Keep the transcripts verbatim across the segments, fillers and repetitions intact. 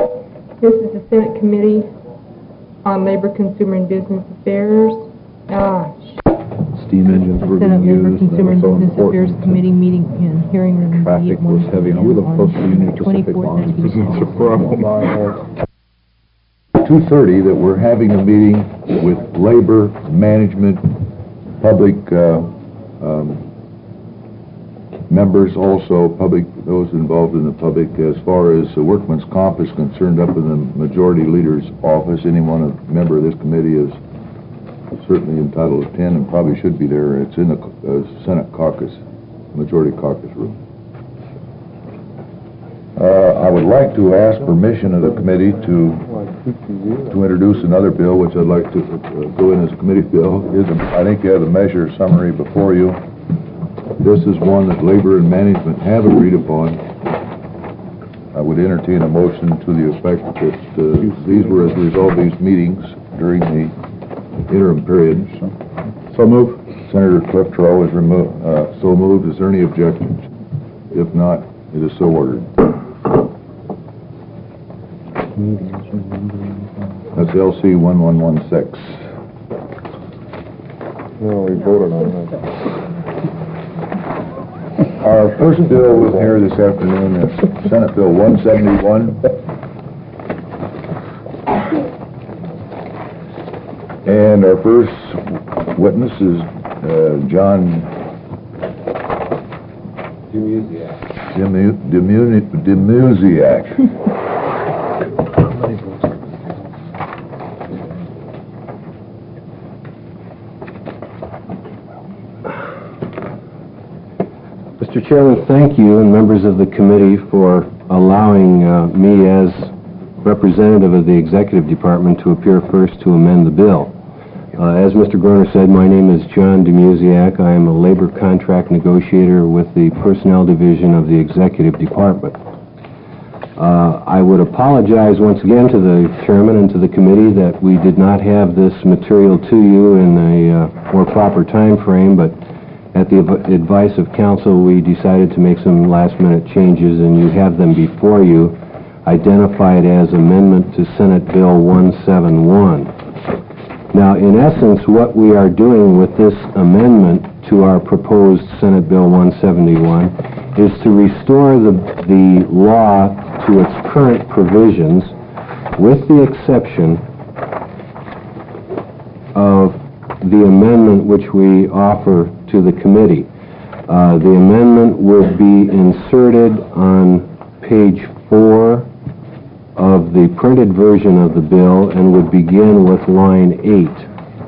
This is the Senate Committee on Labor, Consumer, and Business Affairs. Ah, Steam engines were Senate being Labor, used. Consumer, and and so Business Affairs important. Committee meeting and hearing room B Traffic at one was heavy, and we live close to the Union Pacific line. Presents a problem. two thirty that we're having a meeting with labor, management, public uh, um, members, also public, those involved in the public, as far as the workman's comp is concerned, up in the majority leader's office. Anyone, a member of this committee, is certainly entitled to attend and probably should be there. It's in the uh, Senate caucus, majority caucus room. Uh, I would like to ask permission of the committee to to introduce another bill, which I'd like to uh, go in as a committee bill. Is a, I think you have the measure summary before you. This is one that labor and management have agreed upon. I would entertain a motion to the effect that uh, these were as a result of these meetings during the interim period. So move. Senator Cliff Trudeau is remo uh, so moved. Is there any objections? If not, it is so ordered. That's L C one one one six. No, we voted on that. Our first bill with here this afternoon is Senate Bill one seventy-one. And our first witness is uh, John Demusiak. Demu Demusiak. Mister Chairman, thank you and members of the committee for allowing uh, me as representative of the Executive Department to appear first to amend the bill. Uh, as Mister Groner said, my name is John Demusiak. I am a labor contract negotiator with the Personnel Division of the Executive Department. Uh, I would apologize once again to the Chairman and to the committee that we did not have this material to you in a uh, more proper time frame, but at the advice of council, we decided to make some last-minute changes, and you have them before you, identified as Amendment to Senate Bill one seventy-one. Now, in essence, what we are doing with this amendment to our proposed Senate Bill one seventy-one is to restore the, the law to its current provisions, with the exception of the amendment which we offer to the committee. Uh, the amendment would be inserted on page four of the printed version of the bill and would begin with line eight.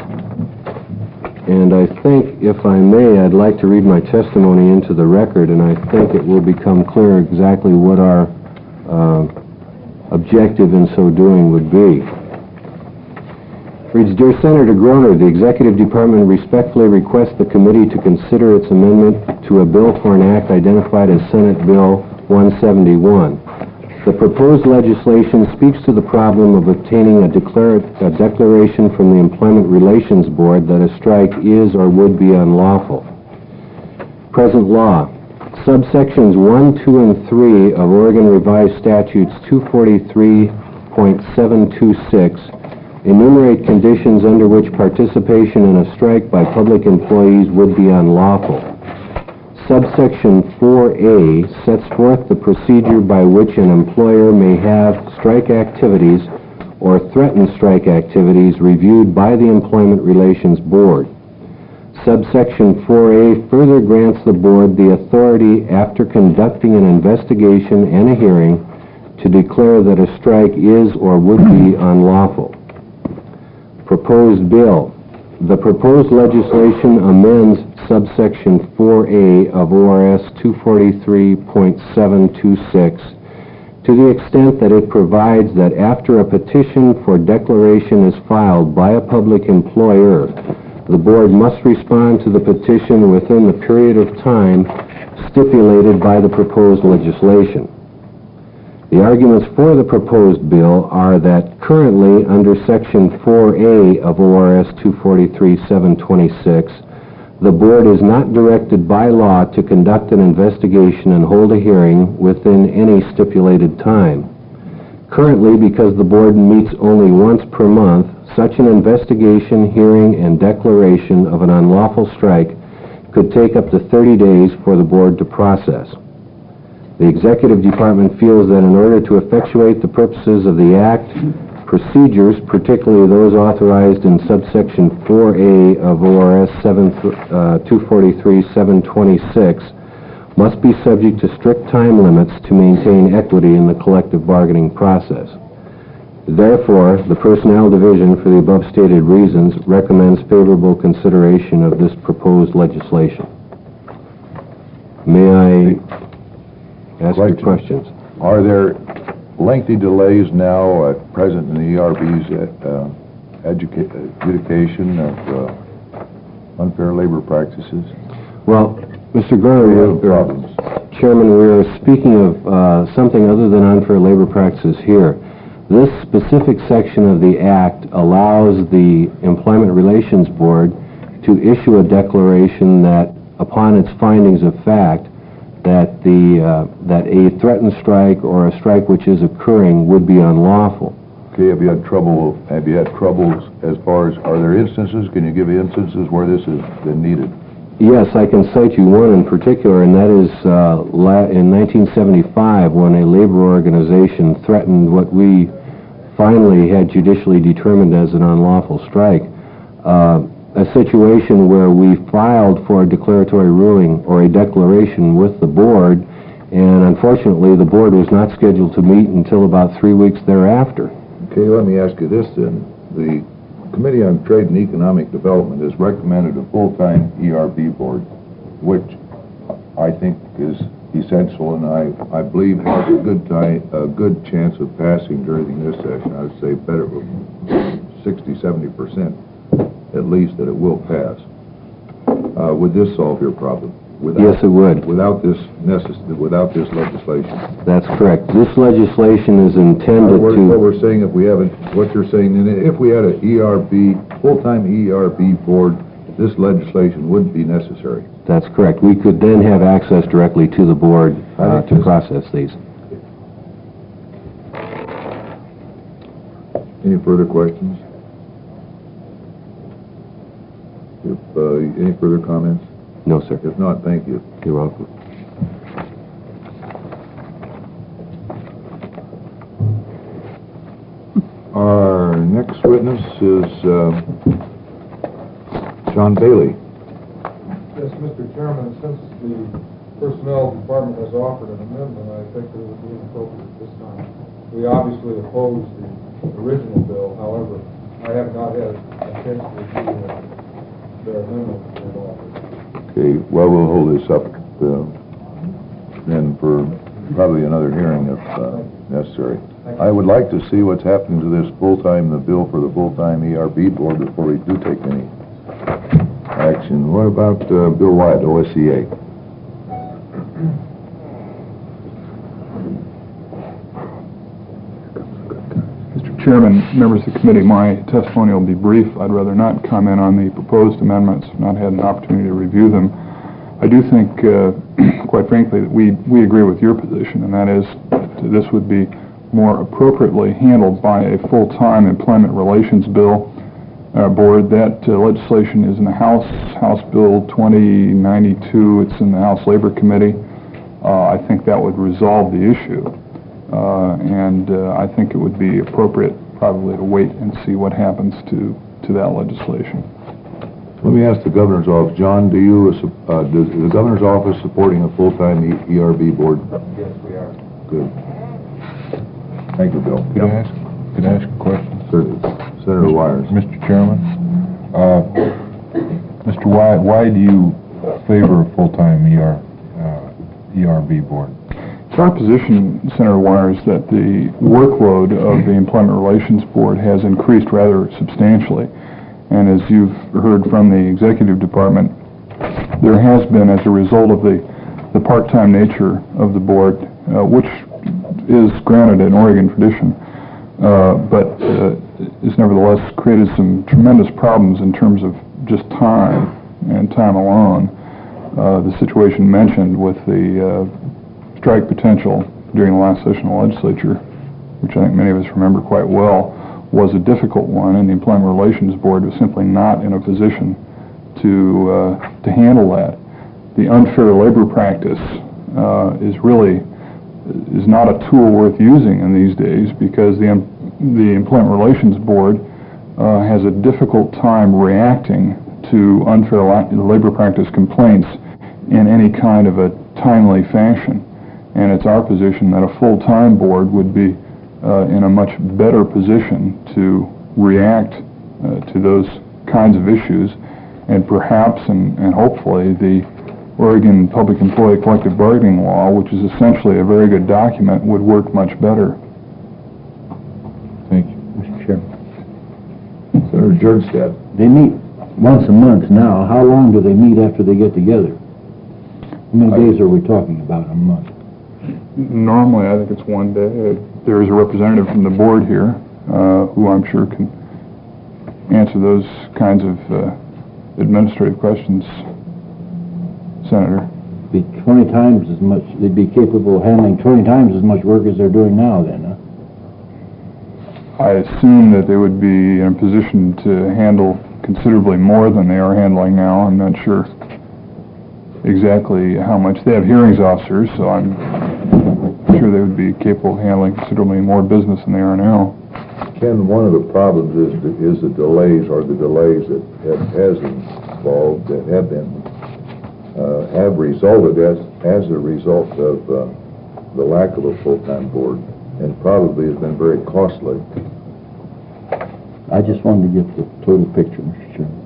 And I think, if I may, I'd like to read my testimony into the record, and I think it will become clear exactly what our uh, objective in so doing would be. Reads, Dear Senator Groner, the Executive Department respectfully requests the committee to consider its amendment to a bill for an act identified as Senate Bill one seventy-one. The proposed legislation speaks to the problem of obtaining a, declar a declaration from the Employment Relations Board that a strike is or would be unlawful. Present law. Subsections one, two, and three of Oregon Revised Statutes two forty-three point seven two six enumerate conditions under which participation in a strike by public employees would be unlawful. Subsection four A sets forth the procedure by which an employer may have strike activities or threatened strike activities reviewed by the Employment Relations Board. Subsection four A further grants the Board the authority, after conducting an investigation and a hearing, to declare that a strike is or would be unlawful. Proposed bill. The proposed legislation amends subsection four A of O R S two forty-three point seven two six to the extent that it provides that after a petition for declaration is filed by a public employer, the Board must respond to the petition within the period of time stipulated by the proposed legislation. The arguments for the proposed bill are that currently under Section four A of O R S two forty-three point seven two six, the Board is not directed by law to conduct an investigation and hold a hearing within any stipulated time. Currently, because the board meets only once per month, such an investigation, hearing, and declaration of an unlawful strike could take up to thirty days for the board to process. The Executive Department feels that in order to effectuate the purposes of the Act, procedures, particularly those authorized in subsection four A of O R S two forty-three seven twenty-six, must be subject to strict time limits to maintain equity in the collective bargaining process. Therefore, the Personnel Division, for the above stated reasons, recommends favorable consideration of this proposed legislation. May I ask you questions? Are there lengthy delays now at present in the E R B's uh, educa- adjudication of uh, unfair labor practices? Well, Mister Garner, We have we're- problems. Chairman, we're speaking of uh, something other than unfair labor practices here. This specific section of the Act allows the Employment Relations Board to issue a declaration that, upon its findings of fact, that the uh, that a threatened strike or a strike which is occurring would be unlawful. Okay, have you had trouble, have you had troubles as far as, are there instances, can you give me instances where this has been needed? Yes, I can cite you one in particular, and that is uh, la in nineteen seventy-five, when a labor organization threatened what we finally had judicially determined as an unlawful strike. Uh, a situation where we filed for a declaratory ruling or a declaration with the board, and unfortunately the board was not scheduled to meet until about three weeks thereafter. Okay, let me ask you this then. The Committee on Trade and Economic Development has recommended a full-time E R B board, which I think is essential, and I, I believe has a good time, a good chance of passing during this session. I would say better, sixty, seventy percent at least, that it will pass. Uh, would this solve your problem? Without, Yes, it would. Without this necess- without this legislation. That's correct. This legislation is Uh, intended what to... what we're saying, if we haven't, what you're saying, and if we had a E R B, full-time E R B board, this legislation wouldn't be necessary. That's correct. We could then have access directly to the board I uh, think to this- process these. Any further questions? If, uh, any further comments? No, sir. If not, thank you. You're welcome. Our next witness is uh, John Bailey. Yes, Mister Chairman, since the Personnel Department has offered an amendment, I think that it would be inappropriate this time. We obviously oppose the original bill, however, I have not had a chance to review their amendment that they've offered. Okay, well, we'll hold this up uh, then for probably another hearing if uh, necessary. I would like to see what's happening to this full-time, the bill for the full-time E R B board before we do take any action. What about uh, Bill Wyatt, O S C A? Mister Chairman, members of the committee, my testimony will be brief. I'd rather not comment on the proposed amendments, not had an opportunity to review them. I do think, uh, quite frankly, that we, we agree with your position, and that is that this would be more appropriately handled by a full-time employment relations bill uh, board. That uh, legislation is in the House, House Bill twenty ninety-two. It's in the House Labor Committee. Uh, I think that would resolve the issue. Uh, and uh, I think it would be appropriate probably to wait and see what happens to, to that legislation. Let me ask the Governor's office. John, do you, uh, does the Governor's office supporting a full-time E R B board? Yes, we are. Good. Thank you, Bill. Could I ask, could I ask a question? Certainly. Senator Wires. Mister Chairman, uh, Mister Wyatt, why do you favor a full-time E R, uh, E R B board? It's our position, Senator Wires, that the workload of the Employment Relations Board has increased rather substantially. And as you've heard from the Executive Department, there has been, as a result of the, the part-time nature of the board, uh, which is granted an Oregon tradition, uh, but uh, has nevertheless created some tremendous problems in terms of just time and time alone. Uh, the situation mentioned with the uh, strike potential during the last session of the legislature which I think many of us remember quite well, was a difficult one, and the Employment Relations Board was simply not in a position to uh, to handle that. The unfair labor practice uh, is really is not a tool worth using in these days, because the the Employment Relations Board uh, has a difficult time reacting to unfair la labor practice complaints in any kind of a timely fashion. And it's our position that a full-time board would be uh, in a much better position to react uh, to those kinds of issues, and perhaps and, and hopefully the Oregon Public Employee Collective Bargaining Law, which is essentially a very good document, would work much better. Thank you. Mister Chairman. Senator Jernstad. They meet once a month now. How long do they meet after they get together? How many days are we talking about a month? Normally, I think it's one day. Uh, there is a representative from the board here uh, who I'm sure can answer those kinds of uh, administrative questions, Senator. Be twenty times as much. They'd be capable of handling twenty times as much work as they're doing now. Then, huh? I assume that they would be in a position to handle considerably more than they are handling now. I'm not sure exactly how much. They have hearings officers, so I'm sure they would be capable of handling considerably more business than they are now. Ken, one of the problems is the, is the delays, or the delays that have, has involved, that have been, uh, have resulted as, as a result of uh, the lack of a full-time board, and probably has been very costly. I just wanted to get the total picture, Mister Chairman.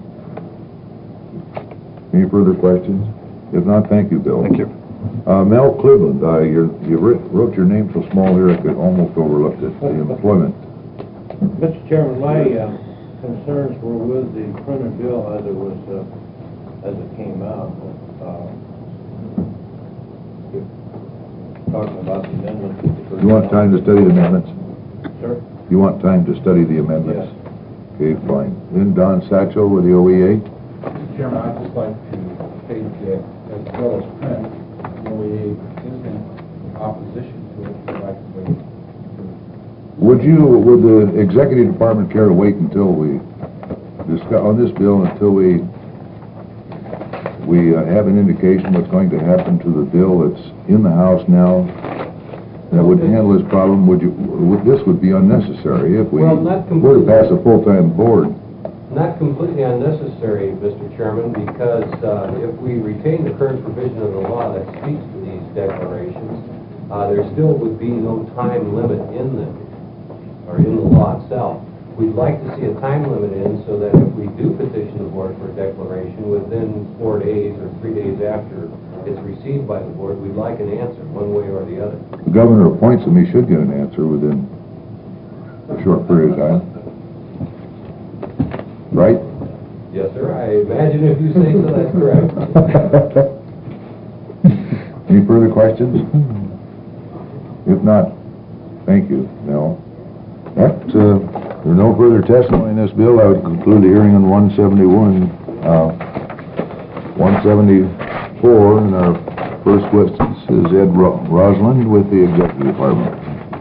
Any further questions? If not, thank you, Bill. Thank you. Uh, Mel Cleveland, uh, you're, you writ- wrote your name so small here I could almost overlook it, the employment. Mister Chairman, my uh, concerns were with the printed bill as it was, uh, as it came out. Uh, talking about the amendments. You want time to study the amendments? Sir? You want time to study the amendments? Yes. Okay, fine. Then Don Satchel with the O E A. Mister Chairman, I'd just like to state that as well as print, the O E A is in opposition to it, so I can wait. Would you, would the executive department care to wait until we discuss, on this bill, until we, we uh, have an indication what's going to happen to the bill that's in the House now, that would handle this problem? Would you, would, this would be unnecessary if we Well, not were to pass a full-time board. Not completely unnecessary, Mister Chairman, because uh, if we retain the current provision of the law that speaks to these declarations, uh, there still would be no time limit in them, or in the law itself. We'd like to see a time limit in so that if we do petition the board for a declaration within four days or three days after it's received by the board, we'd like an answer, one way or the other. The governor appoints him, he should get an answer within a short period of time. Right? Yes, sir. I imagine if you say so, that's correct. Any further questions? If not, thank you, Mel. That, uh, there are no further testimony in this bill. I would conclude the hearing on one seventy-one. Uh, one seventy-four, and our first witness is Ed Ro Rosland with the Executive Department.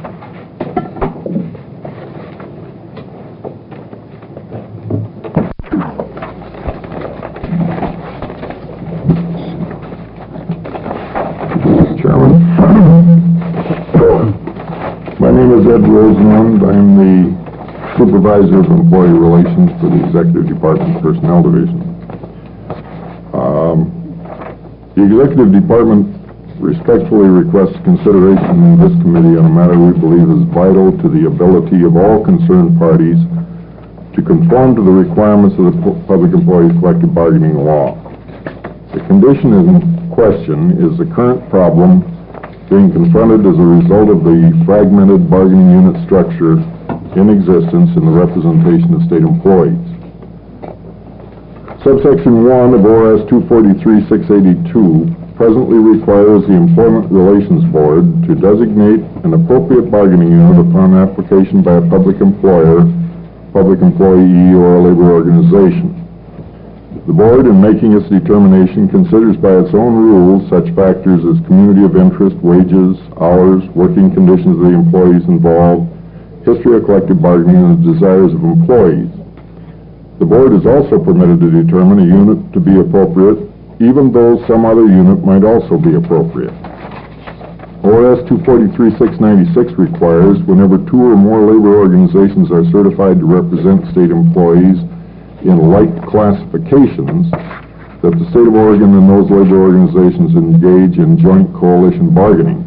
Chairman. My name is Ed Rosemond. I'm the Supervisor of Employee Relations for the Executive Department Personnel Division. Um, the Executive Department respectfully requests consideration in this committee on a matter we believe is vital to the ability of all concerned parties to conform to the requirements of the Public Employees Collective Bargaining Law. The condition in question is the current problem being confronted as a result of the fragmented bargaining unit structure in existence in the representation of state employees. Subsection one of O R S two forty-three six eighty-two presently requires the Employment Relations Board to designate an appropriate bargaining unit upon application by a public employer, public employee, or a labor organization. The Board, in making its determination, considers by its own rules such factors as community of interest, wages, hours, working conditions of the employees involved, history of collective bargaining and the desires of employees. The board is also permitted to determine a unit to be appropriate, even though some other unit might also be appropriate. O R S two forty-three six ninety-six requires, whenever two or more labor organizations are certified to represent state employees in like classifications, that the state of Oregon and those labor organizations engage in joint coalition bargaining.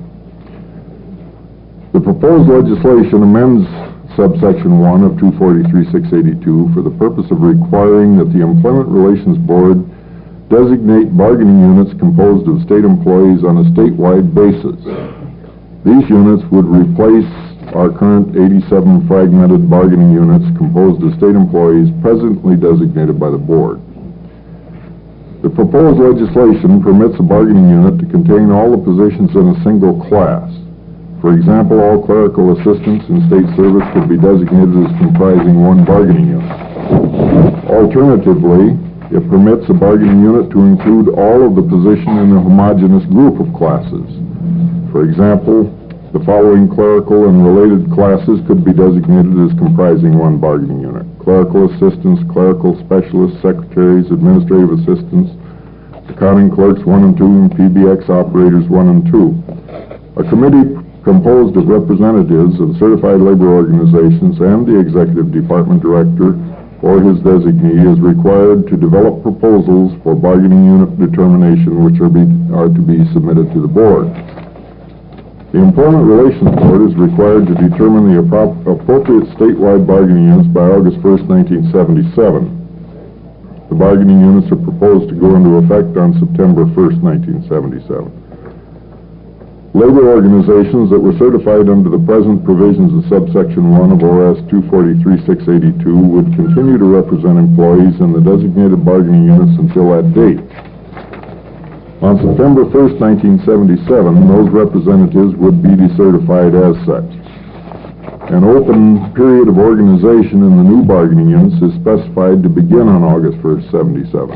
The proposed legislation amends subsection one of two forty-three six eighty-two for the purpose of requiring that the Employment Relations Board designate bargaining units composed of state employees on a statewide basis. These units would replace our current eighty-seven fragmented bargaining units composed of state employees presently designated by the board. The proposed legislation permits a bargaining unit to contain all the positions in a single class. For example, all clerical assistants in state service could be designated as comprising one bargaining unit. Alternatively, it permits a bargaining unit to include all of the position in a homogeneous group of classes. For example, the following clerical and related classes could be designated as comprising one bargaining unit: clerical assistants, clerical specialists, secretaries, administrative assistants, accounting clerks one and two, and P B X operators one and two. A committee composed of representatives of certified labor organizations and the executive department director or his designee is required to develop proposals for bargaining unit determination, which are, be, are to be submitted to the board. The Employment Relations Board is required to determine the appro appropriate statewide bargaining units by August first, nineteen seventy-seven. The bargaining units are proposed to go into effect on September first, nineteen seventy-seven. Labor organizations that were certified under the present provisions of subsection one of O R S two forty-three six eighty-two would continue to represent employees in the designated bargaining units until that date. On September first, nineteen seventy-seven, those representatives would be decertified as such. An open period of organization in the new bargaining units is specified to begin on August first, seventy-seven.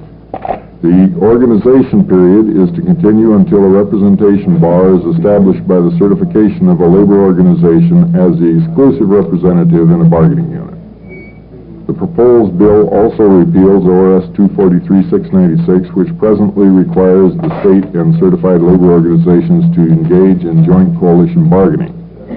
The organization period is to continue until a representation bar is established by the certification of a labor organization as the exclusive representative in a bargaining unit. The proposed bill also repeals O R S two forty-three six ninety-six, which presently requires the state and certified labor organizations to engage in joint coalition bargaining.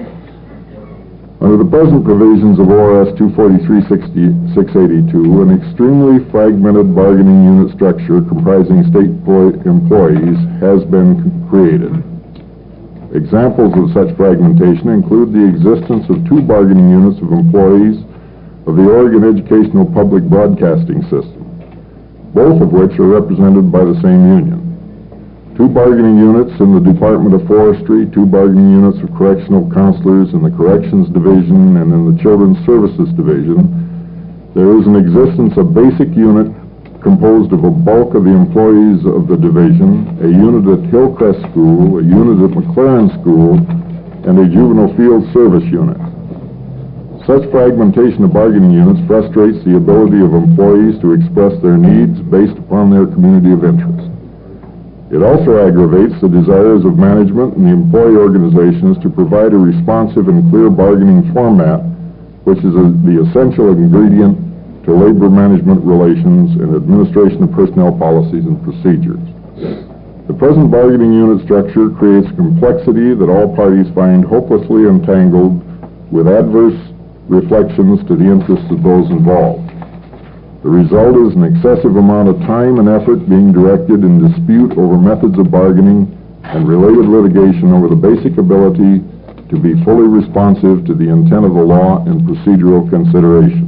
Under the present provisions of O R S two forty-three six eighty-two, an extremely fragmented bargaining unit structure comprising state employees has been created. Examples of such fragmentation include the existence of two bargaining units of employees of the Oregon Educational Public Broadcasting System, both of which are represented by the same union. Two bargaining units in the Department of Forestry, two bargaining units of correctional counselors in the Corrections Division and in the Children's Services Division. There is an existence of basic unit composed of a bulk of the employees of the division, a unit at Hillcrest School, a unit at McLaren School, and a juvenile field service unit. Such fragmentation of bargaining units frustrates the ability of employees to express their needs based upon their community of interest. It also aggravates the desires of management and the employee organizations to provide a responsive and clear bargaining format, which is a, the essential ingredient to labor management relations and administration of personnel policies and procedures. The present bargaining unit structure creates complexity that all parties find hopelessly entangled with adverse reflections to the interests of those involved. The result is an excessive amount of time and effort being directed in dispute over methods of bargaining and related litigation over the basic ability to be fully responsive to the intent of the law and procedural consideration.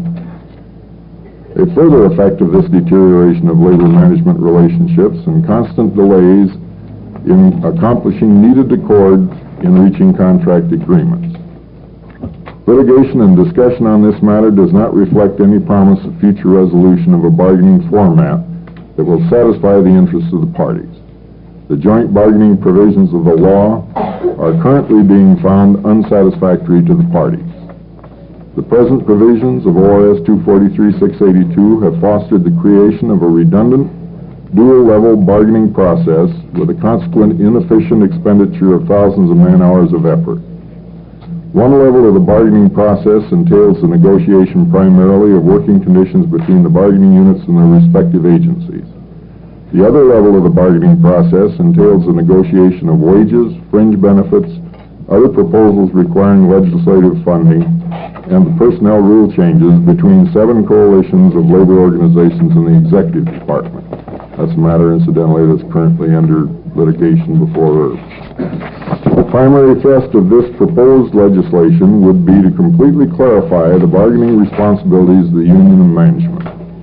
A further effect of this deterioration of labor management relationships and constant delays in accomplishing needed accord in reaching contract agreements. Litigation and discussion on this matter does not reflect any promise of future resolution of a bargaining format that will satisfy the interests of the parties. The joint bargaining provisions of the law are currently being found unsatisfactory to the parties. The present provisions of O R S two forty-three six eighty-two have fostered the creation of a redundant, dual-level bargaining process with a consequent inefficient expenditure of thousands of man-hours of effort. One level of the bargaining process entails the negotiation primarily of working conditions between the bargaining units and their respective agencies. The other level of the bargaining process entails the negotiation of wages, fringe benefits, other proposals requiring legislative funding, and the personnel rule changes between seven coalitions of labor organizations in the executive department. That's a matter, incidentally, that's currently under litigation before IRB. The primary thrust of this proposed legislation would be to completely clarify the bargaining responsibilities of the union and management.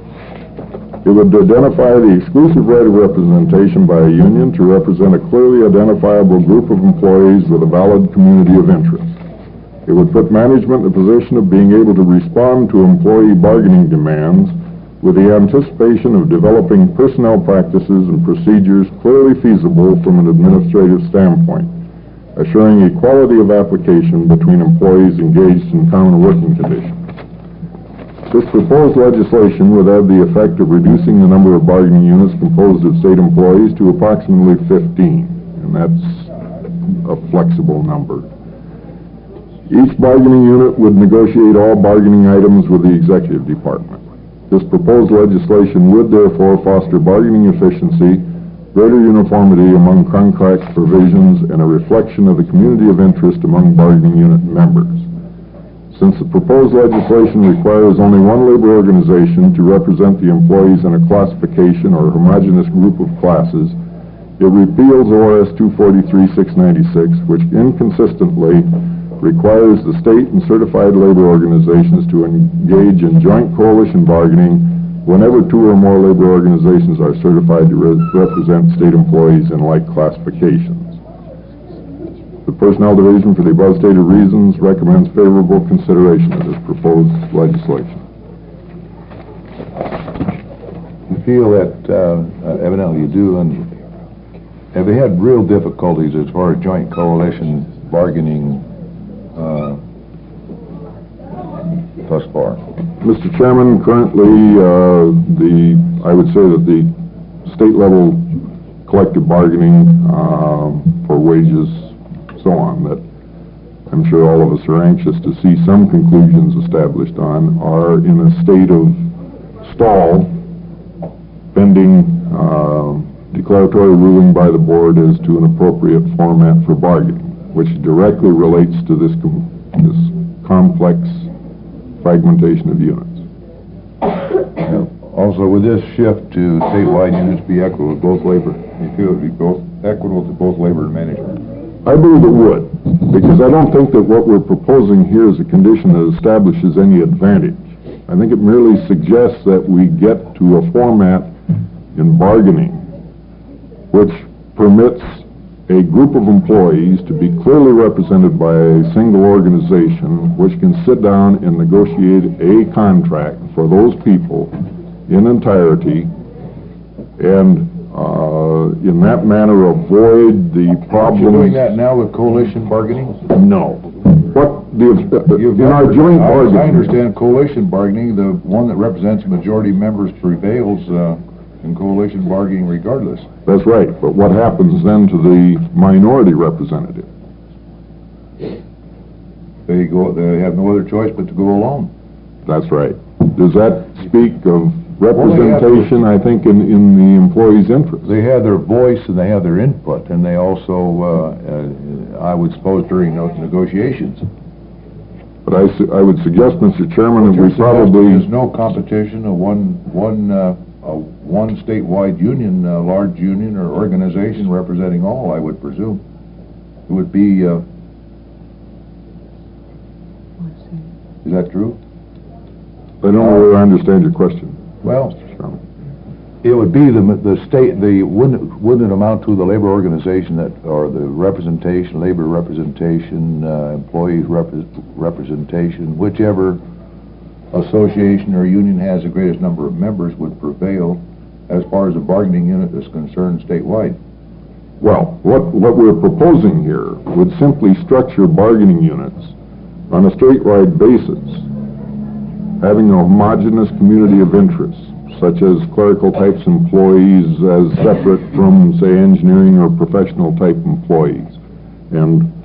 It would identify the exclusive right of representation by a union to represent a clearly identifiable group of employees with a valid community of interest. It would put management in the position of being able to respond to employee bargaining demands with the anticipation of developing personnel practices and procedures clearly feasible from an administrative standpoint, assuring equality of application between employees engaged in common working conditions. This proposed legislation would have the effect of reducing the number of bargaining units composed of state employees to approximately fifteen, and that's a flexible number. Each bargaining unit would negotiate all bargaining items with the executive department. This proposed legislation would therefore foster bargaining efficiency, greater uniformity among contract provisions, and a reflection of the community of interest among bargaining unit members. Since the proposed legislation requires only one labor organization to represent the employees in a classification or homogeneous group of classes, it repeals O R S two forty-three six ninety-six, which inconsistently requires the state and certified labor organizations to engage in joint coalition bargaining whenever two or more labor organizations are certified to re represent state employees in like classifications. The Personnel Division, for the above stated reasons, recommends favorable consideration of this proposed legislation. You feel that, uh, evidently you do, and have they had real difficulties as far as joint coalition bargaining uh, thus far? Mister Chairman, currently, uh, the, I would say that the state level collective bargaining uh, for wages, so on, that I'm sure all of us are anxious to see some conclusions established on, are in a state of stall pending uh, declaratory ruling by the board as to an appropriate format for bargaining, which directly relates to this, com this complex fragmentation of units. Yeah. Also, would this shift to statewide units be equitable to both labor? You feel it would be both equitable to both labor and management? I believe it would, because I don't think that what we're proposing here is a condition that establishes any advantage. I think it merely suggests that we get to a format in bargaining which permits a group of employees to be clearly represented by a single organization which can sit down and negotiate a contract for those people in entirety, and uh, in that manner avoid the problems. You're doing that now with coalition bargaining? No. What the, uh, You've in our joint I, bargaining... I understand coalition bargaining, the one that represents majority members prevails uh, in coalition bargaining regardless. That's right, but what happens then to the minority representative? They go. They have no other choice but to go alone. That's right. Does that speak of representation, I think, in, in the employee's interest? They have their voice and they have their input, and they also, uh, uh, I would suppose, during those negotiations. But I, su I would suggest, Mister Chairman, that What we you're probably... suggesting is no competition of one, one, uh, uh, one statewide union, uh, large union or organization representing all, I would presume. It would be, uh, is that true? I don't really understand your question. Well, Mister Chairman. it would be the, the state, the, wouldn't, wouldn't it amount to the labor organization that, or the representation, labor representation, uh, employees repre representation, whichever association or union has the greatest number of members would prevail as far as the bargaining unit is concerned statewide? Well, what, what we're proposing here would simply structure bargaining units on a statewide basis, having a homogeneous community of interests, such as clerical types employees as separate from, say, engineering or professional type employees, and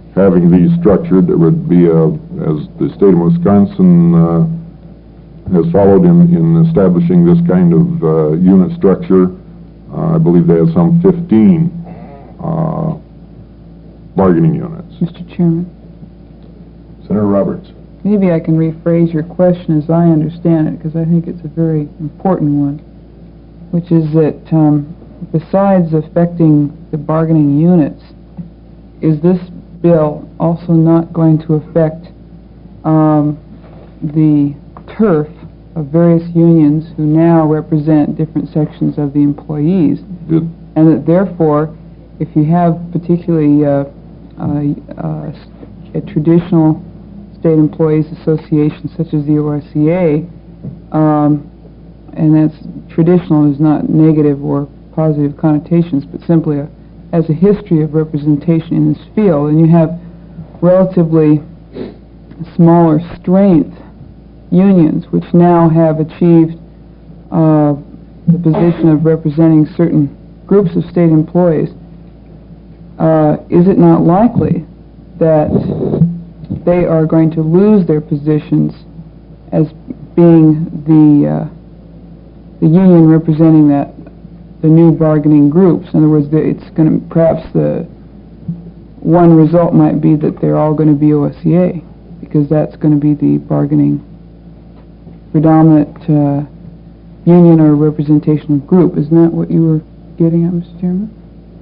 having these structured. There would be a, as the state of Wisconsin uh, has followed in, in establishing this kind of uh, unit structure. Uh, I believe they have some fifteen uh, bargaining units. Mister Chairman, Senator Roberts. maybe I can rephrase your question as I understand it, because I think it's a very important one, which is that um, besides affecting the bargaining units, is this bill also not going to affect um, the turf of various unions who now represent different sections of the employees? It, And that therefore, if you have particularly uh, uh, uh, a traditional state employees association such as the O R C A, um, and that's traditional is not negative or positive connotations, but simply a, has a history of representation in this field, and you have relatively smaller strength unions which now have achieved uh, the position of representing certain groups of state employees, uh, is it not likely that they are going to lose their positions as being the uh, the union representing that the new bargaining groups? In other words, the, it's going to perhaps the one result might be that they're all going to be O S C A, because that's going to be the bargaining predominant uh, union or representational group. Isn't that what you were getting at, Mister Chairman?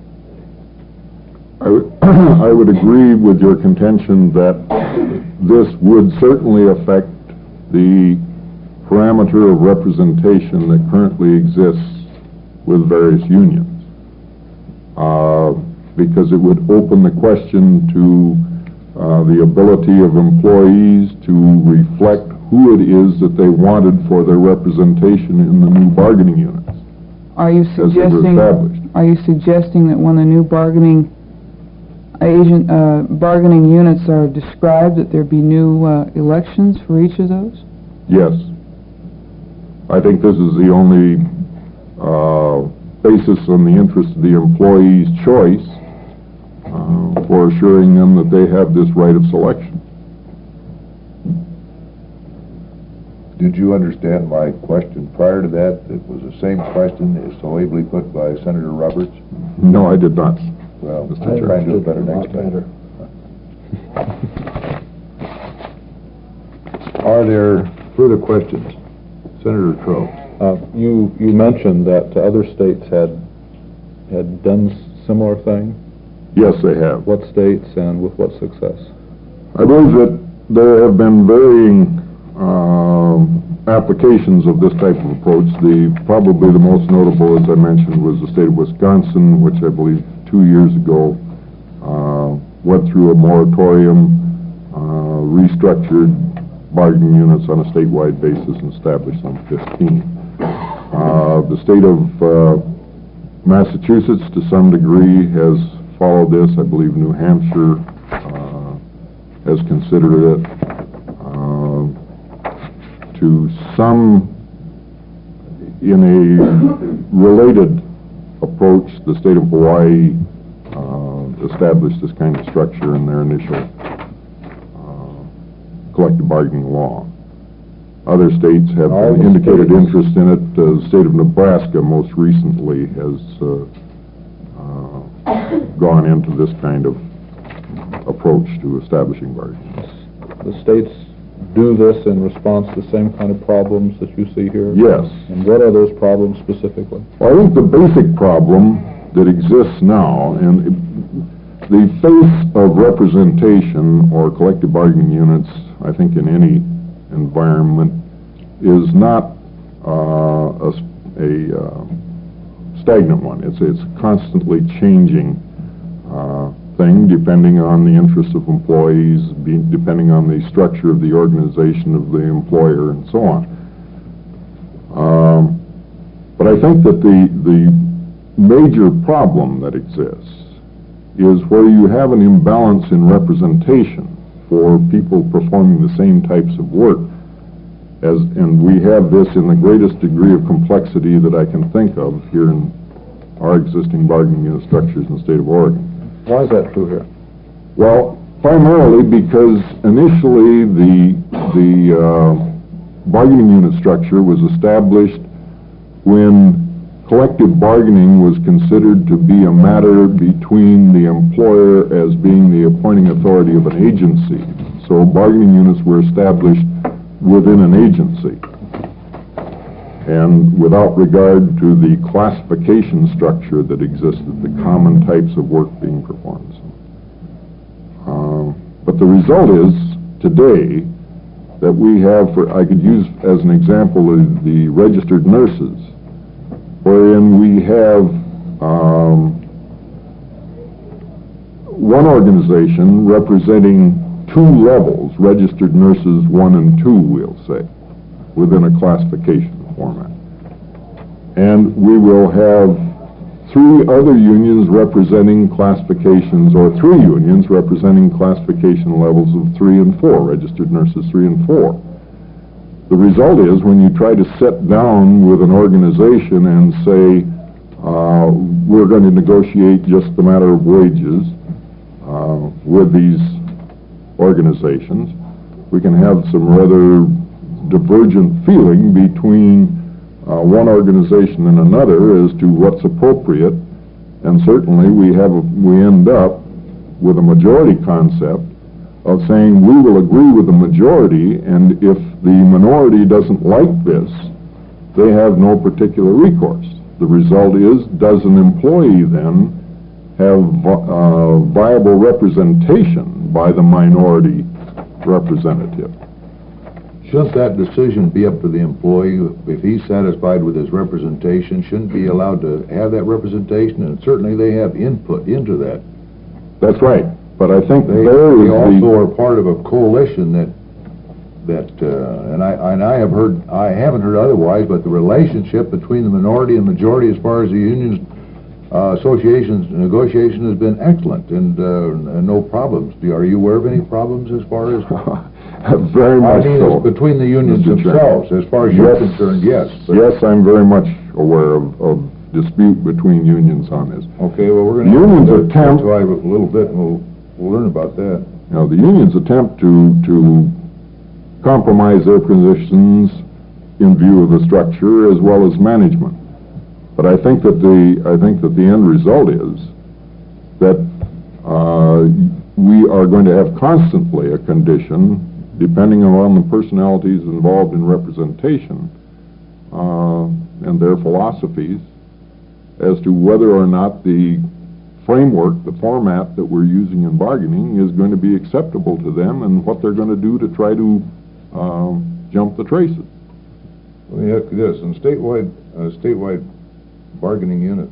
I would, I would agree with your contention that this would certainly affect the parameter of representation that currently exists with various unions, uh, because it would open the question to uh, the ability of employees to reflect who it is that they wanted for their representation in the new bargaining units. Are you As they were suggesting? established. Are you suggesting that when the new bargaining agent uh, bargaining units are described, that there be new uh, elections for each of those? Yes. I think this is the only uh, basis on the interest of the employee's choice uh, for assuring them that they have this right of selection. Did you understand my question prior to that? It was the same question as so ably put by Senator Roberts? No, I did not. Well, Mister I'll try and do it better A lot next time. better. Are there further questions? Senator Crow. Uh, you, you mentioned that other states had, had done s- similar things. Yes, they have. What states and with what success? I believe that there have been varying um, applications of this type of approach. The probably the most notable, as I mentioned, was the state of Wisconsin, which I believe two years ago uh, went through a moratorium, uh, restructured bargaining units on a statewide basis, and established some fifteen. Uh, the state of uh, Massachusetts, to some degree, has followed this. I believe New Hampshire uh, has considered it. Uh, to some, in a related approach, the state of Hawaii uh, established this kind of structure in their initial uh, collective bargaining law. Other states have All the indicated states. interest in it. Uh, the state of Nebraska most recently has uh, uh, gone into this kind of approach to establishing bargaining. The states do this in response to the same kind of problems that you see here? Yes. And what are those problems specifically? Well, I think the basic problem that exists now, and it, the face of representation or collective bargaining units, I think in any environment, is not uh, a, a uh, stagnant one. It's, it's a constantly changing uh, thing, depending on the interests of employees, be, depending on the structure of the organization of the employer, and so on. Um, but I think that the, the major problem that exists is where you have an imbalance in representation for people performing the same types of work. As, and we have this in the greatest degree of complexity that I can think of here in our existing bargaining unit structures in the state of Oregon. Why is that true here? Well, primarily because initially the, the uh, bargaining unit structure was established when collective bargaining was considered to be a matter between the employer as being the appointing authority of an agency. So bargaining units were established within an agency, and without regard to the classification structure that existed, the common types of work being performed. Uh, but the result is, today, that we have, for, I could use as an example the, the registered nurses, wherein we have um, one organization representing two levels, registered nurses one and two, we'll say, within a classification format. And we will have three other unions representing classifications, or three unions representing classification levels of three and four, registered nurses three and four. The result is, when you try to sit down with an organization and say, uh, we're going to negotiate just the matter of wages uh, with these organizations, we can have some rather divergent feeling between uh, one organization and another as to what's appropriate, and certainly we have a, we end up with a majority concept of saying we will agree with the majority, and if the minority doesn't like this, they have no particular recourse. The result is, does an employee then have uh, viable representation by the minority representative? Shouldn't that decision be up to the employee? If he's satisfied with his representation, shouldn't be allowed to have that representation, and certainly they have input into that. That's right. But I think They, there is they also the, are part of a coalition that, that, uh, and I, and I have heard, I haven't heard otherwise, but the relationship between the minority and majority as far as the unions, uh, associations, negotiation has been excellent, and, uh, and no problems. Do, are you aware of any problems as far as? very much I mean, so. it's between the unions Mister themselves, Chairman. as far as you're Yes. concerned, yes. but- Yes, I'm very much aware of, of dispute between unions on this. Okay, well, we're gonna. Unions have to attempt- talk a little bit, and we'll, we'll learn about that. You know, the unions attempt to, to compromise their positions in view of the structure as well as management. But I think that the, I think that the end result is that uh, we are going to have constantly a condition, depending on the personalities involved in representation uh, and their philosophies, as to whether or not the framework, the format that we're using in bargaining is going to be acceptable to them, and what they're going to do to try to um, jump the traces. Let me ask you this, in statewide, uh, statewide bargaining units,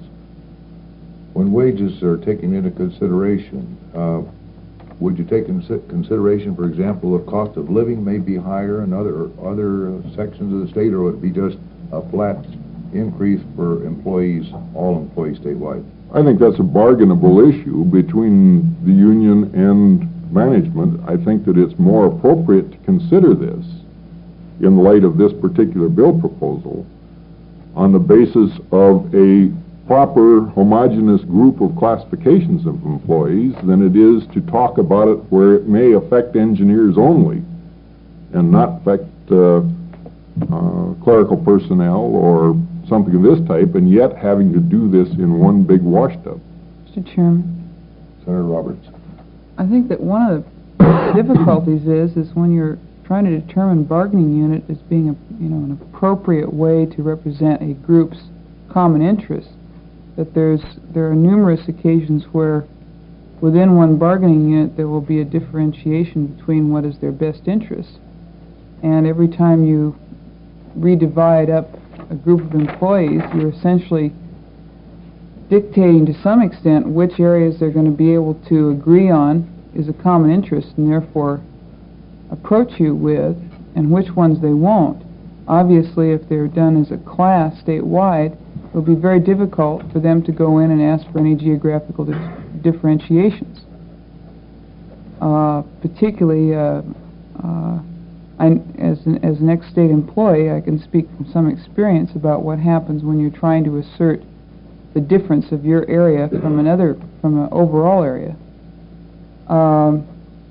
when wages are taken into consideration, uh, would you take into consideration, for example, the cost of living may be higher in other, other uh, sections of the state, or would it be just a flat increase for employees, all employees statewide? I think that's a bargainable issue between the union and management. I think that it's more appropriate to consider this in light of this particular bill proposal on the basis of a proper homogeneous group of classifications of employees than it is to talk about it where it may affect engineers only and not affect uh, uh, clerical personnel or something of this type, and yet having to do this in one big wash tub. Mister Chairman, Senator Roberts. I think that one of the difficulties is, is when you're trying to determine bargaining unit as being a, you know, an appropriate way to represent a group's common interest, that there's, there are numerous occasions where within one bargaining unit there will be a differentiation between what is their best interest. And every time you redivide up a group of employees, you're essentially dictating to some extent which areas they're going to be able to agree on is a common interest and therefore approach you with, and which ones they won't. Obviously, if they're done as a class statewide, it'll be very difficult for them to go in and ask for any geographical di differentiations. Uh, particularly, uh, uh, I, as, an, as an ex-state employee, I can speak from some experience about what happens when you're trying to assert the difference of your area from another, from an overall area. Um,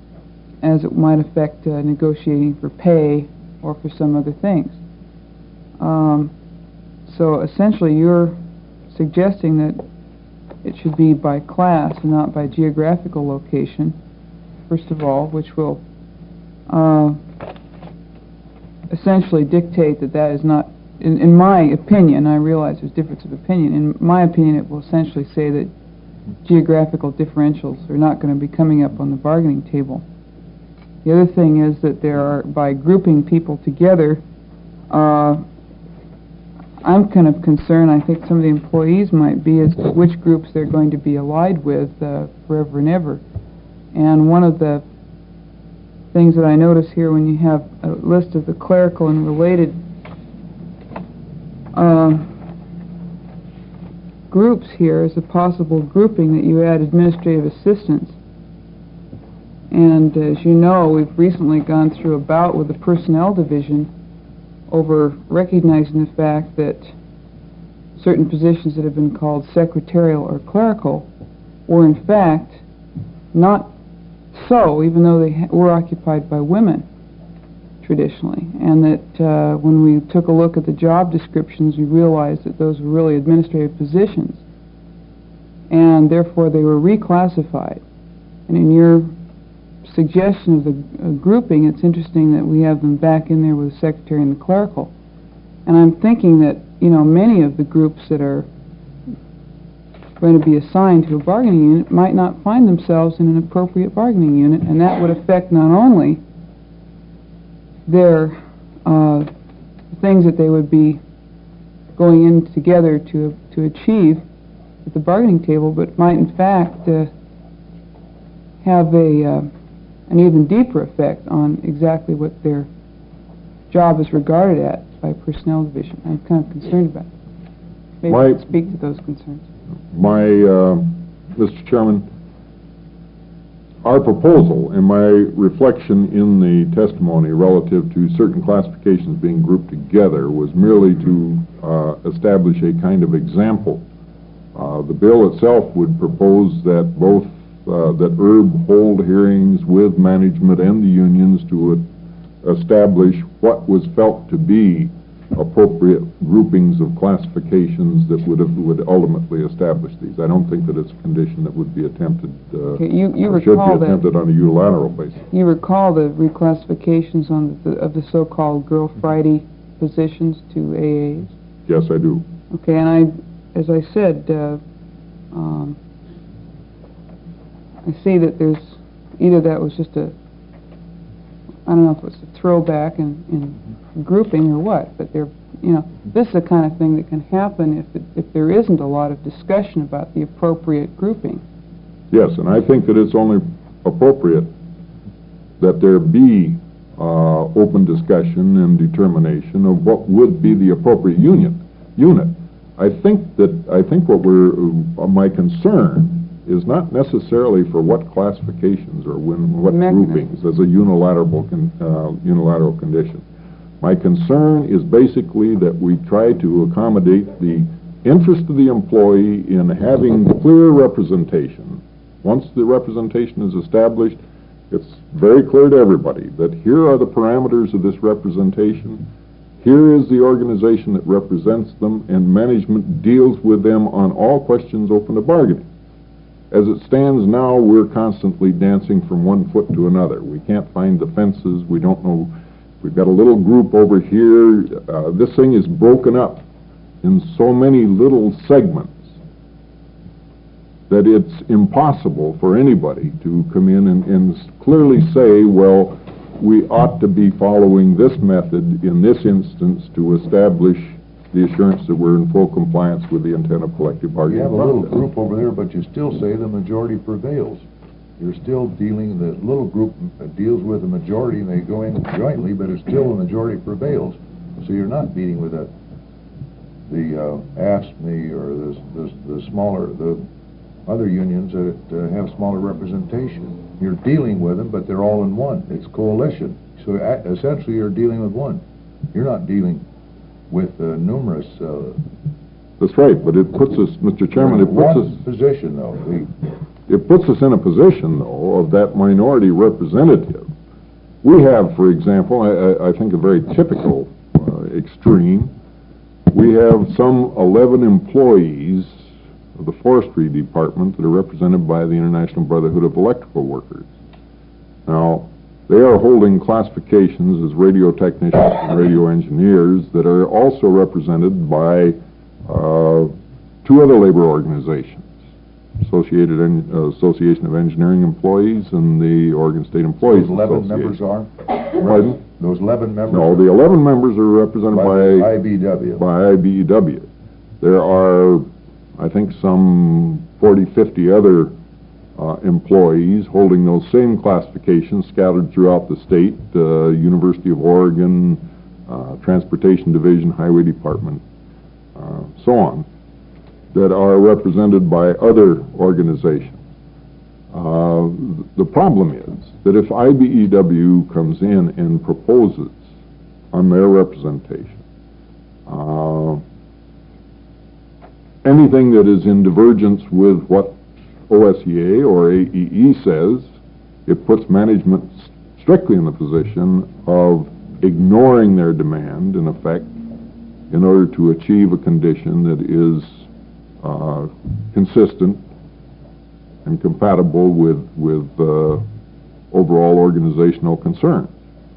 as it might affect uh, negotiating for pay or for some other things. Um, so essentially you're suggesting that it should be by class and not by geographical location, first of all, which will uh, essentially dictate that that is not, in, in my opinion, I realize there's difference of opinion, in my opinion it will essentially say that geographical differentials are not going to be coming up on the bargaining table. The other thing is that there are, by grouping people together, uh, I'm kind of concerned, I think some of the employees might be, as to which groups they're going to be allied with uh, forever and ever. And one of the things that I notice here when you have a list of the clerical and related uh, groups here is a possible grouping that you add administrative assistants. And as you know, we've recently gone through a bout with the personnel division over recognizing the fact that certain positions that have been called secretarial or clerical were in fact not so, even though they ha were occupied by women traditionally, and that uh, when we took a look at the job descriptions, we realized that those were really administrative positions, and therefore they were reclassified. And in your suggestion of the uh, grouping, it's interesting that we have them back in there with the secretary and the clerical. And I'm thinking that, you know, many of the groups that are going to be assigned to a bargaining unit might not find themselves in an appropriate bargaining unit, and that would affect not only their uh, things that they would be going in together to to achieve at the bargaining table, but might in fact uh, have a uh, an even deeper effect on exactly what their job is regarded at by personnel division. I'm kind of concerned about it. Maybe My- you could speak to those concerns. My, uh, Mister Chairman, our proposal and my reflection in the testimony relative to certain classifications being grouped together was merely to uh, establish a kind of example. Uh, the bill itself would propose that both uh, that E R B hold hearings with management and the unions to uh, establish what was felt to be appropriate groupings of classifications that would have, would ultimately establish these. I don't think that it's a condition that would be attempted, uh, Okay, you, you or should be recall that attempted on a unilateral basis. you recall the reclassifications on the, of the so-called Girl Friday positions to A As. Yes, I do. Okay, and I, as I said, uh, um, I see that there's either that was just a, I don't know if it was a throwback in, in grouping or what, but there, you know, this is the kind of thing that can happen if it, if there isn't a lot of discussion about the appropriate grouping. Yes, and I think that it's only appropriate that there be uh, open discussion and determination of what would be the appropriate union unit. I think that I think what we're uh, my concern is not necessarily for what classifications or when what Mechanism. groupings as a unilateral con, uh, unilateral condition. My concern is basically that we try to accommodate the interest of the employee in having clear representation. Once the representation is established, it's very clear to everybody that here are the parameters of this representation, here is the organization that represents them, and management deals with them on all questions open to bargaining. As it stands now, we're constantly dancing from one foot to another. We can't find the fences, we don't know. We've got a little group over here. Uh, this thing is broken up in so many little segments that it's impossible for anybody to come in and, and clearly say, well, we ought to be following this method in this instance to establish the assurance that we're in full compliance with the intent of collective You bargaining have a little process. group over there, but you still say the majority prevails. You're still dealing, the little group deals with the majority, and they go in jointly, but it's still the majority prevails. So you're not dealing with that, the uh, AFSCME or the, the, the smaller, the other unions that uh, have smaller representation. You're dealing with them, but they're all in one. It's coalition. So a essentially you're dealing with one. You're not dealing with uh, numerous... Uh, That's right, but it puts us, Mister Chairman, it puts us... one position, though. The, It puts us in a position, though, of that minority representative we have, for example, I, I think a very typical uh, extreme. We have some eleven employees of the forestry department that are represented by the International Brotherhood of Electrical Workers. Now, they are holding classifications as radio technicians and radio engineers that are also represented by uh, two other labor organizations, Associated En- uh, Association of Engineering Employees and the Oregon State Employees Those eleven members Association. are? Pardon? Those eleven members? No, are the eleven members are represented by by I B W. by I B E W. There are, I think, some forty, fifty other uh, employees holding those same classifications scattered throughout the state, uh, University of Oregon, uh, Transportation Division, Highway Department, uh, so on, that are represented by other organizations. Uh, the problem is that if I B E W comes in and proposes on their representation uh, anything that is in divergence with what O S E A or A E E says, it puts management strictly in the position of ignoring their demand, in effect, in order to achieve a condition that is uh, consistent and compatible with, with uh, overall organizational concern.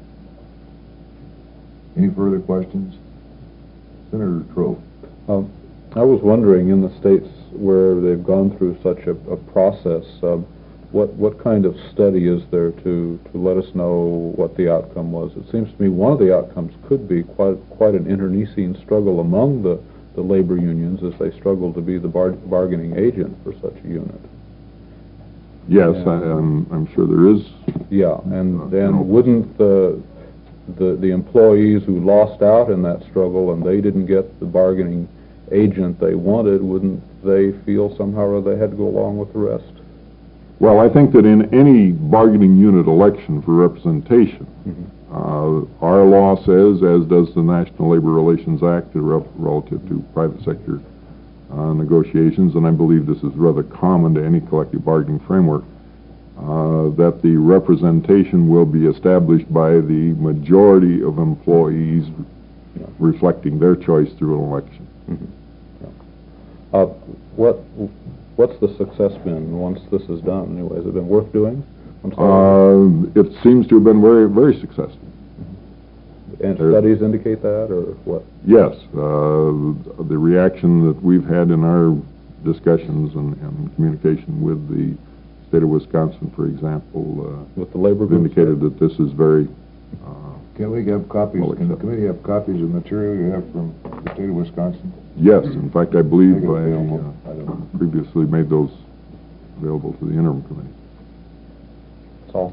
Any further questions? Senator Trope. Um, I was wondering, in the states where they've gone through such a, a process, um, what what kind of study is there to, to let us know what the outcome was? It seems to me one of the outcomes could be quite quite an internecine struggle among the, the labor unions as they struggle to be the bar bargaining agent for such a unit. Yes, And, I, I'm, I'm sure there is. Yeah, and Uh, then no. wouldn't the, the the employees who lost out in that struggle and they didn't get the bargaining agent they wanted, wouldn't they feel somehow or they had to go along with the rest? Well, I think that in any bargaining unit election for representation, Mhm. uh, our law says, as does the National Labor Relations Act uh, rel- relative to private sector uh, negotiations, and I believe this is rather common to any collective bargaining framework, uh, that the representation will be established by the majority of employees Yeah. reflecting their choice through an election. Mhm. Yeah. Uh, what what's the success been once this is done? Anyway, has it been worth doing? I'm sorry. Uh, it seems to have been very, very successful. And there- studies indicate that, or what? Yes, uh, the reaction that we've had in our discussions and, and communication with the state of Wisconsin, for example, uh, With the labor have groups? indicated that this is very, uh, Can we have copies, Well, can the accepted. committee have copies of material you have from the state of Wisconsin? yes, in fact, I believe Make it I available. uh, I don't- previously made those available to the interim committee. That's all.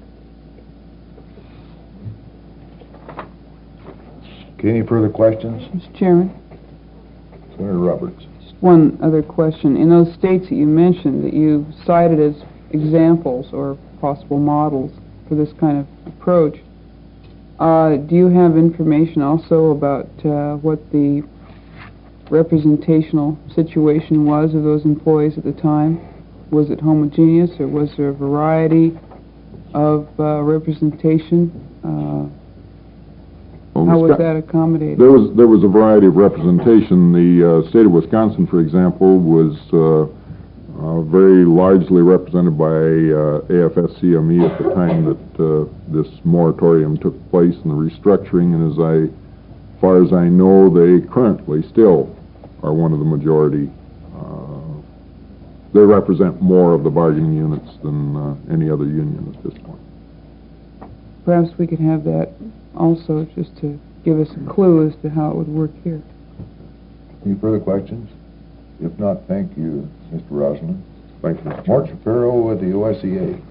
Okay, any further questions? Mister Chairman, Senator Roberts. just one other question. In those states that you mentioned, that you cited as examples or possible models for this kind of approach, uh, do you have information also about uh, what the representational situation was of those employees at the time? Was it homogeneous, or was there a variety of uh, representation? Uh, Well, how was Wisco- that accommodated? There was, there was a variety of representation. The uh, state of Wisconsin, for example, was uh, uh, very largely represented by uh, A F S C M E at the time that uh, this moratorium took place and the restructuring, and as I, as far as I know, they currently still are one of the majority. Uh, they represent more of the bargaining units than uh, any other union at this point. Perhaps we could have that also, just to give us a clue as to how it would work here. Any further questions? If not, thank you, Mister Rosalind. Thank you, Mister Mark Shapiro with the O S E A.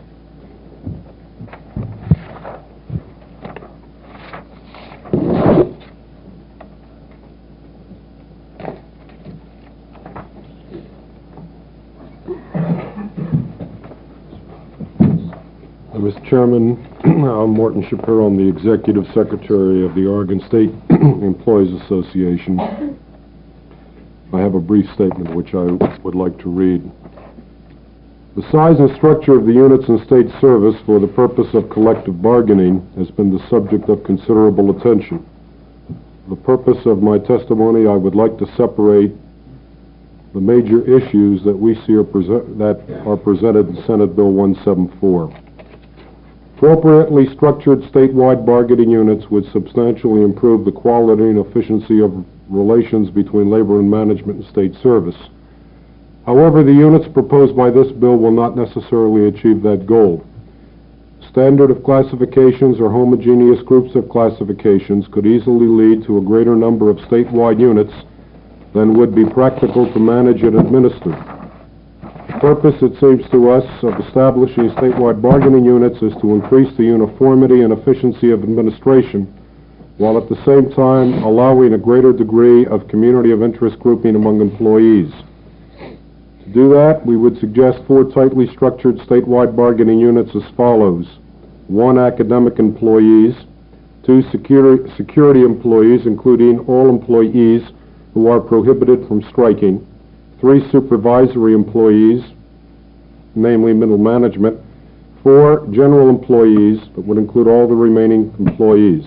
Mister Chairman, I'm Morton Shapiro. I'm the Executive Secretary of the Oregon State Employees Association. I have a brief statement which I would like to read. The size and structure of the units in state service for the purpose of collective bargaining has been the subject of considerable attention. For the purpose of my testimony, I would like to separate the major issues that we see are present, that are presented in Senate Bill one seventy-four. Appropriately structured statewide bargaining units would substantially improve the quality and efficiency of relations between labor and management and state service. However, the units proposed by this bill will not necessarily achieve that goal. Standard of classifications or homogeneous groups of classifications could easily lead to a greater number of statewide units than would be practical to manage and administer. The purpose, it seems to us, of establishing statewide bargaining units is to increase the uniformity and efficiency of administration, while at the same time allowing a greater degree of community of interest grouping among employees. To do that, we would suggest four tightly structured statewide bargaining units as follows. One, academic employees. Two, security, security employees, including all employees who are prohibited from striking. Three, supervisory employees, namely middle management. Four, general employees, that would include all the remaining employees.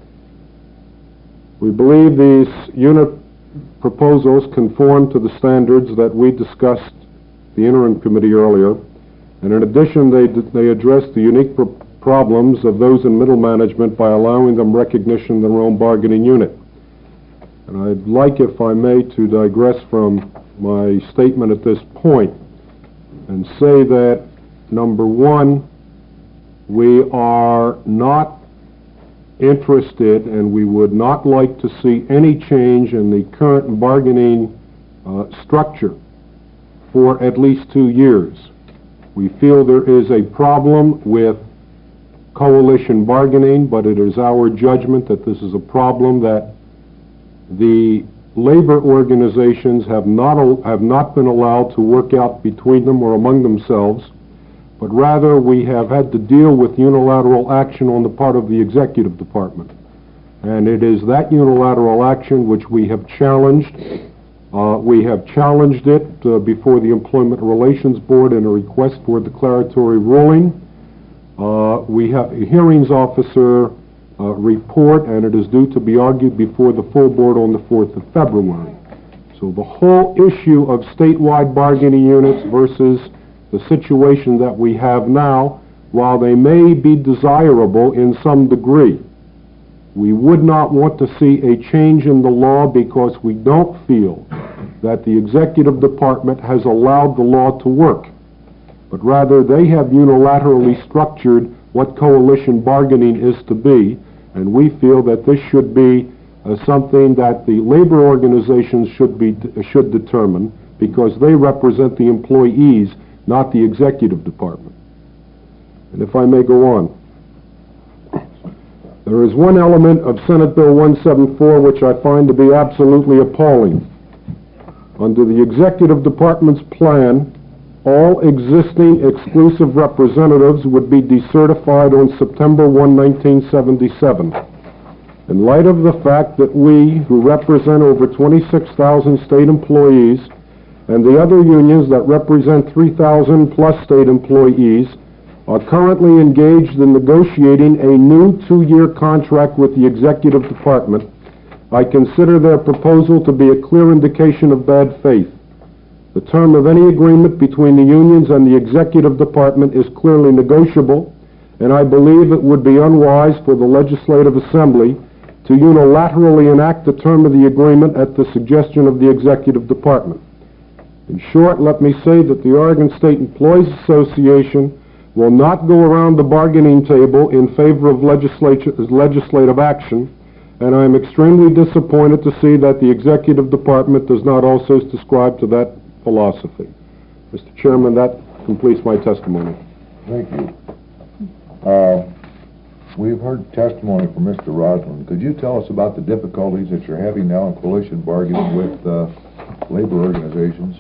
We believe these unit proposals conform to the standards that we discussed the interim committee earlier, and in addition they, they address the unique pro problems of those in middle management by allowing them recognition in their own bargaining unit. And I'd like, if I may, to digress from my statement at this point and say that, number one, we are not interested and we would not like to see any change in the current bargaining uh, structure for at least two years. We feel there is a problem with coalition bargaining, but it is our judgment that this is a problem that the labor organizations have not, have not been allowed to work out between them or among themselves, but rather we have had to deal with unilateral action on the part of the executive department. And it is that unilateral action which we have challenged. Uh, we have challenged it uh, before the Employment Relations Board in a request for a declaratory ruling. Uh, we have a hearings officer uh, report, and it is due to be argued before the full board on the fourth of February. So the whole issue of statewide bargaining units versus the situation that we have now, while they may be desirable in some degree, we would not want to see a change in the law because we don't feel that the executive department has allowed the law to work, but rather they have unilaterally structured what coalition bargaining is to be, and we feel that this should be uh, something that the labor organizations should be should determine, because they represent the employees, not the executive department. And if I may go on, there is one element of Senate Bill one seventy-four which I find to be absolutely appalling. Under the executive department's plan, all existing exclusive representatives would be decertified on September first, nineteen seventy-seven. In light of the fact that we, who represent over twenty-six thousand state employees, and the other unions that represent three thousand plus state employees, are currently engaged in negotiating a new two-year contract with the executive department, I consider their proposal to be a clear indication of bad faith. The term of any agreement between the unions and the executive department is clearly negotiable, and I believe it would be unwise for the Legislative Assembly to unilaterally enact the term of the agreement at the suggestion of the executive department. In short, let me say that the Oregon State Employees Association will not go around the bargaining table in favor of legislative action, and I am extremely disappointed to see that the executive department does not also subscribe to that philosophy. Mister Chairman, that completes my testimony. Thank you. Uh, we've heard testimony from Mister Roslin. Could you tell us about the difficulties that you're having now in coalition bargaining with uh, labor organizations,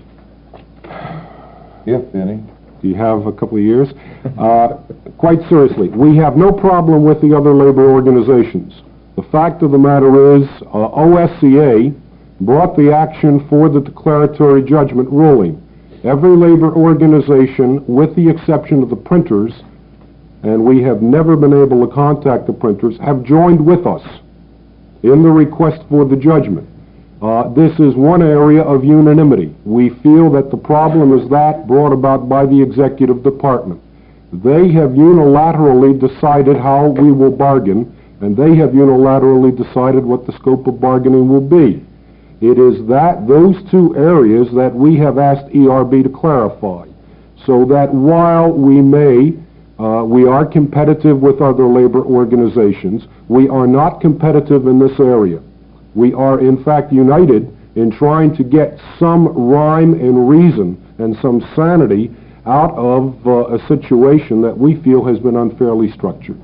if any? Do you have a couple of years? Uh, quite seriously, we have no problem with the other labor organizations. The fact of the matter is, uh, O S C A brought the action for the declaratory judgment ruling. every labor organization, with the exception of the printers, and we have never been able to contact the printers, have joined with us in the request for the judgment. Uh, this is one area of unanimity. We feel that the problem is that brought about by the executive department. They have unilaterally decided how we will bargain, and they have unilaterally decided what the scope of bargaining will be. It is that, those two areas that we have asked E R B to clarify, so that while we may, uh, we are competitive with other labor organizations, we are not competitive in this area. We are, in fact, united in trying to get some rhyme and reason and some sanity out of uh, a situation that we feel has been unfairly structured.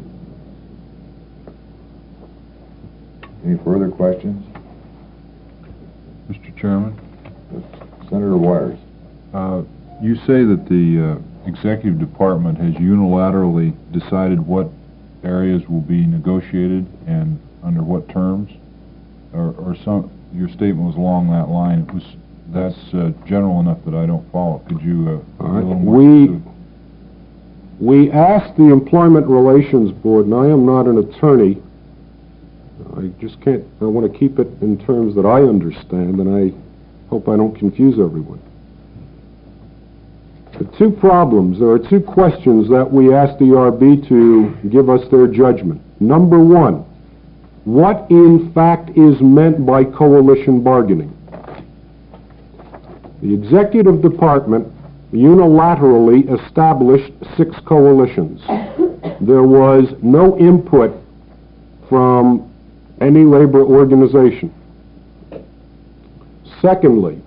Any further questions? Mister Chairman, Senator Wires. uh, you say that the uh, executive department has unilaterally decided what areas will be negotiated and under what terms? Or, or some, your statement was along that line. It was, that's uh, general enough that I don't follow. Could you uh, be a little more We, specific? we asked the Employment Relations Board, and I am not an attorney, I just can't, I want to keep it in terms that I understand, and I hope I don't confuse everyone. The two problems, there are two questions that we asked E R B to give us their judgment. Number one, what in fact is meant by coalition bargaining? The executive department unilaterally established six coalitions. There was no input from any labor organization. Secondly,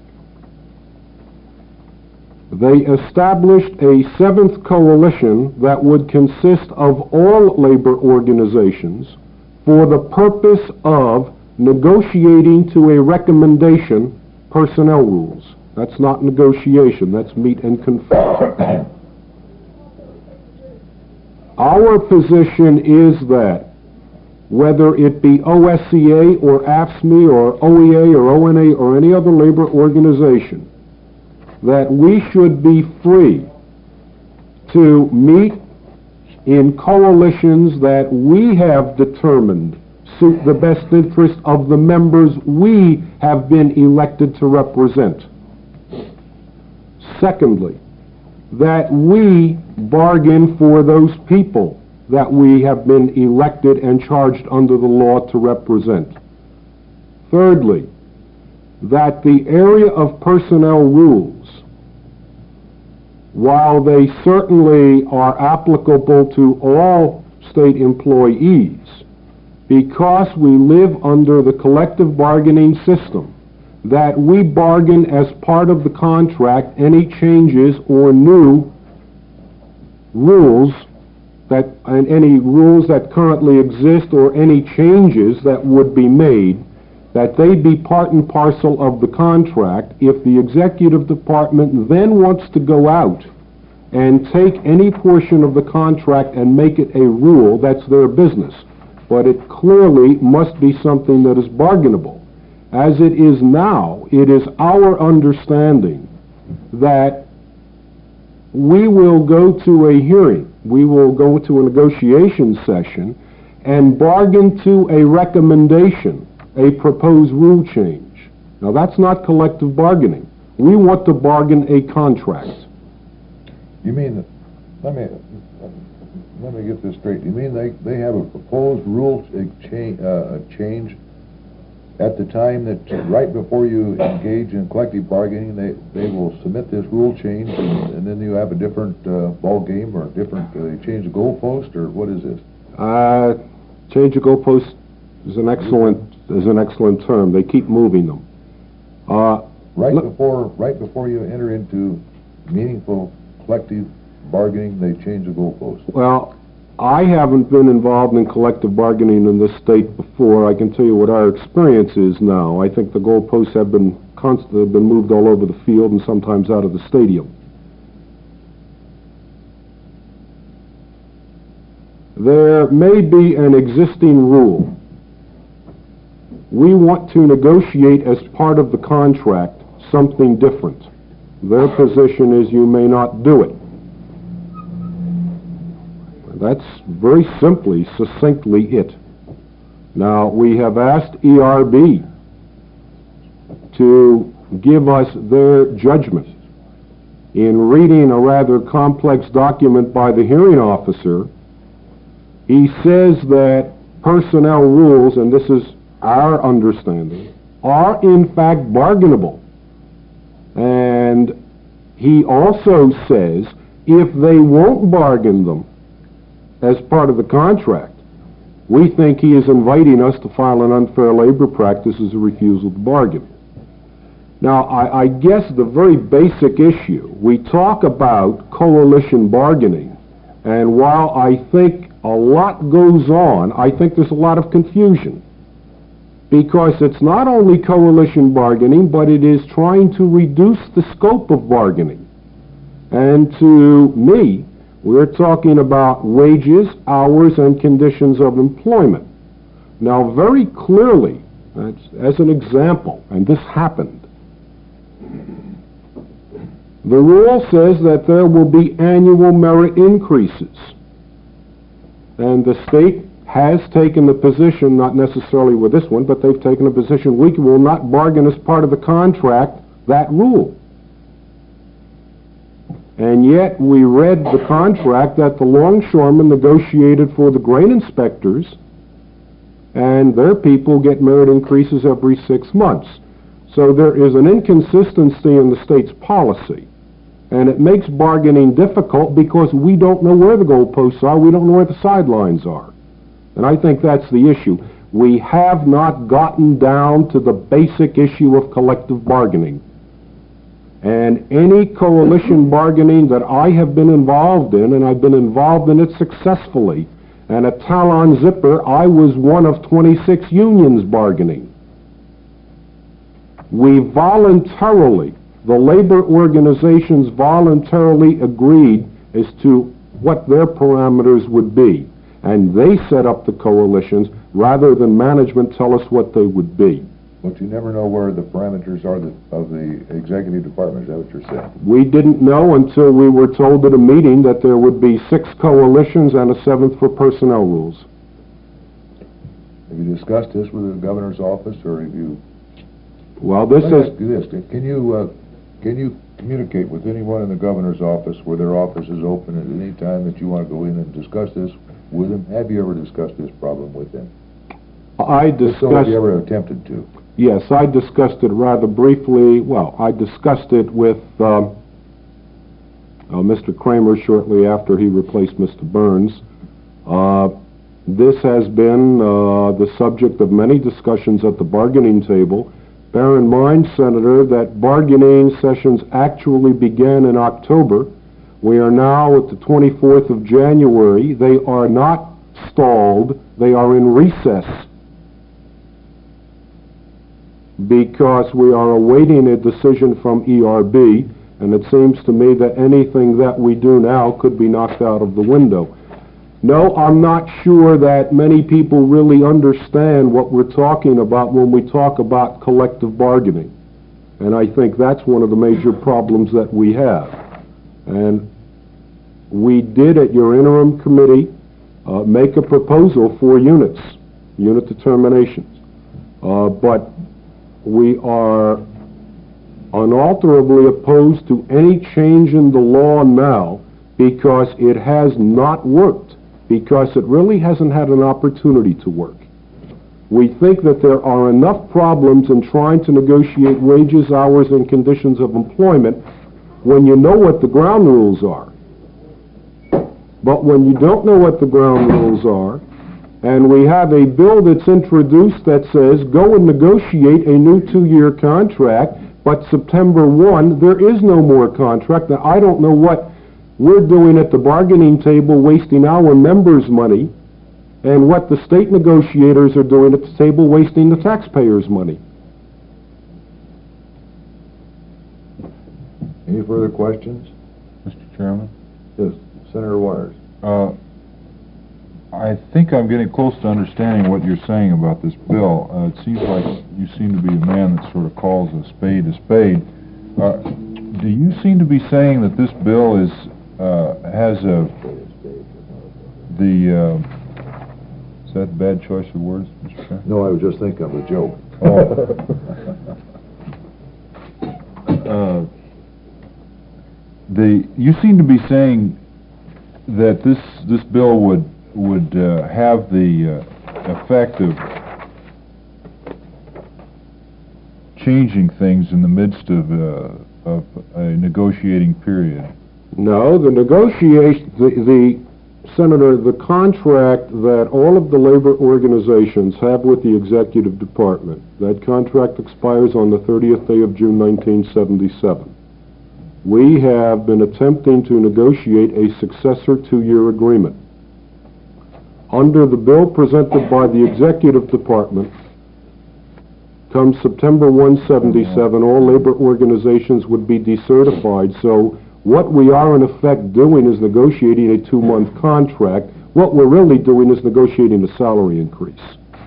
they established a seventh coalition that would consist of all labor organizations for the purpose of negotiating to a recommendation personnel rules. That's not negotiation, that's meet and confer. Our position is that whether it be O S C A or A F S C M E or O E A or O N A or any other labor organization, that we should be free to meet in coalitions that we have determined suit the best interest of the members we have been elected to represent. Secondly, that we bargain for those people that we have been elected and charged under the law to represent. Thirdly, that the area of personnel rules, while they certainly are applicable to all state employees, because we live under the collective bargaining system, that we bargain as part of the contract any changes or new rules that, and any rules that currently exist or any changes that would be made, that they be part and parcel of the contract. If the executive department then wants to go out and take any portion of the contract and make it a rule, that's their business. But it clearly must be something that is bargainable. As it is now, it is our understanding that we will go to a hearing, we will go to a negotiation session and bargain to a recommendation, a proposed rule change. Now that's not collective bargaining. We want to bargain a contract. You mean, that- let me, let me get this straight. You mean they, they have a proposed rule change, uh, change at the time that, right before you engage in collective bargaining, they, they will submit this rule change, and, and then you have a different uh, ball game or a different, uh, they change the goalpost, or what is this? Uh, change the goalpost is an excellent, is an excellent term. They keep moving them. Uh, Right before, right before you enter into meaningful collective bargaining, they change the goalpost. Well, I haven't been involved in collective bargaining in this state before. I can tell you what our experience is now. I think the goalposts have been constantly have been moved all over the field and sometimes out of the stadium. There may be an existing rule. We want to negotiate as part of the contract something different. their position is you may not do it. That's very simply, succinctly it. Now, we have asked E R B to give us their judgment. In reading a rather complex document by the hearing officer, he says that personnel rules, and this is our understanding, are in fact bargainable. And he also says if they won't bargain them as part of the contract, we think he is inviting us to file an unfair labor practice as a refusal to bargain. Now, I, I guess the very basic issue, we talk about coalition bargaining, and while I think a lot goes on, I think there's a lot of confusion, because it's not only coalition bargaining, but it is trying to reduce the scope of bargaining. And to me, we're talking about wages, hours, and conditions of employment. Now, very clearly, as an example, and this happened, the rule says that there will be annual merit increases. And the state has taken the position, not necessarily with this one, but they've taken a position we will not bargain as part of the contract that rule. And yet we read the contract that the longshoremen negotiated for the grain inspectors, and their people get merit increases every six months. So there is an inconsistency in the state's policy, and it makes bargaining difficult because we don't know where the goalposts are, we don't know where the sidelines are. And I think that's the issue. We have not gotten down to the basic issue of collective bargaining. And any coalition bargaining that I have been involved in, and I've been involved in it successfully, and at Talon Zipper, I was one of twenty-six unions bargaining. We voluntarily, the labor organizations voluntarily agreed as to what their parameters would be, and they set up the coalitions rather than management tell us what they would be. But you never know where the parameters are the, of the executive department, is that what you're saying? We didn't know until we were told at a meeting that there would be six coalitions and a seventh for personnel rules. Have you discussed this with the governor's office, or have you... Well, this Let me is... ask you this. Can you, uh, can you communicate with anyone in the governor's office where their office is open at any time that you want to go in and discuss this with them? Have you ever discussed this problem with them? I discussed... So have you ever attempted to? Yes, I discussed it rather briefly. Well, I discussed it with uh, uh, Mister Kramer shortly after he replaced Mister Burns. Uh, this has been uh, the subject of many discussions at the bargaining table. Bear in mind, Senator, that bargaining sessions actually began in October. We are now at the twenty-fourth of January. They are not stalled. They are in recess, because we are awaiting a decision from E R B, and it seems to me that anything that we do now could be knocked out of the window. No, I'm not sure that many people really understand what we're talking about when we talk about collective bargaining, and I think that's one of the major problems that we have. And we did at your interim committee uh, make a proposal for units, unit determinations, uh, but we are unalterably opposed to any change in the law now because it has not worked, because it really hasn't had an opportunity to work. We think that there are enough problems in trying to negotiate wages, hours, and conditions of employment when you know what the ground rules are. But when you don't know what the ground rules are, and we have a bill that's introduced that says, go and negotiate a new two-year contract, but September first, there is no more contract. Now, I don't know what we're doing at the bargaining table, wasting our members' money, and what the state negotiators are doing at the table, wasting the taxpayers' money. Any further questions? Mister Chairman? Yes, Senator Waters. Uh, I think I'm getting close to understanding what you're saying about this bill. Uh, it seems like you seem to be a man that sort of calls a spade a spade. Uh, do you seem to be saying that this bill is, uh, has a, the, uh, is that a bad choice of words, Mister Chair? No, I was just thinking of a joke. Oh. uh, the, you seem to be saying that this, this bill would, would, uh, have the, uh, effect of changing things in the midst of, uh, of a negotiating period. No, the negotiation, the, the, Senator, the contract that all of the labor organizations have with the executive department, that contract expires on the thirtieth day of June nineteen seventy-seven. We have been attempting to negotiate a successor two-year agreement. Under the bill presented by the executive department, come September first, seventy-seven, all labor organizations would be decertified. So what we are in effect doing is negotiating a two-month contract. What we're really doing is negotiating a salary increase.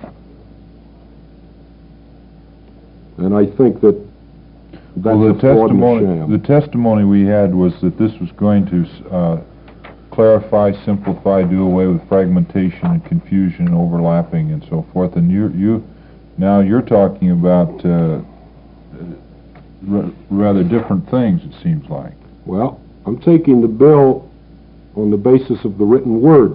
And I think that that's well, the a fraud and a testimony, sham. the testimony we had was that this was going to uh, clarify, simplify, do away with fragmentation and confusion and overlapping and so forth. And you, you now you're talking about uh, r rather different things, it seems like. Well, I'm taking the bill on the basis of the written word.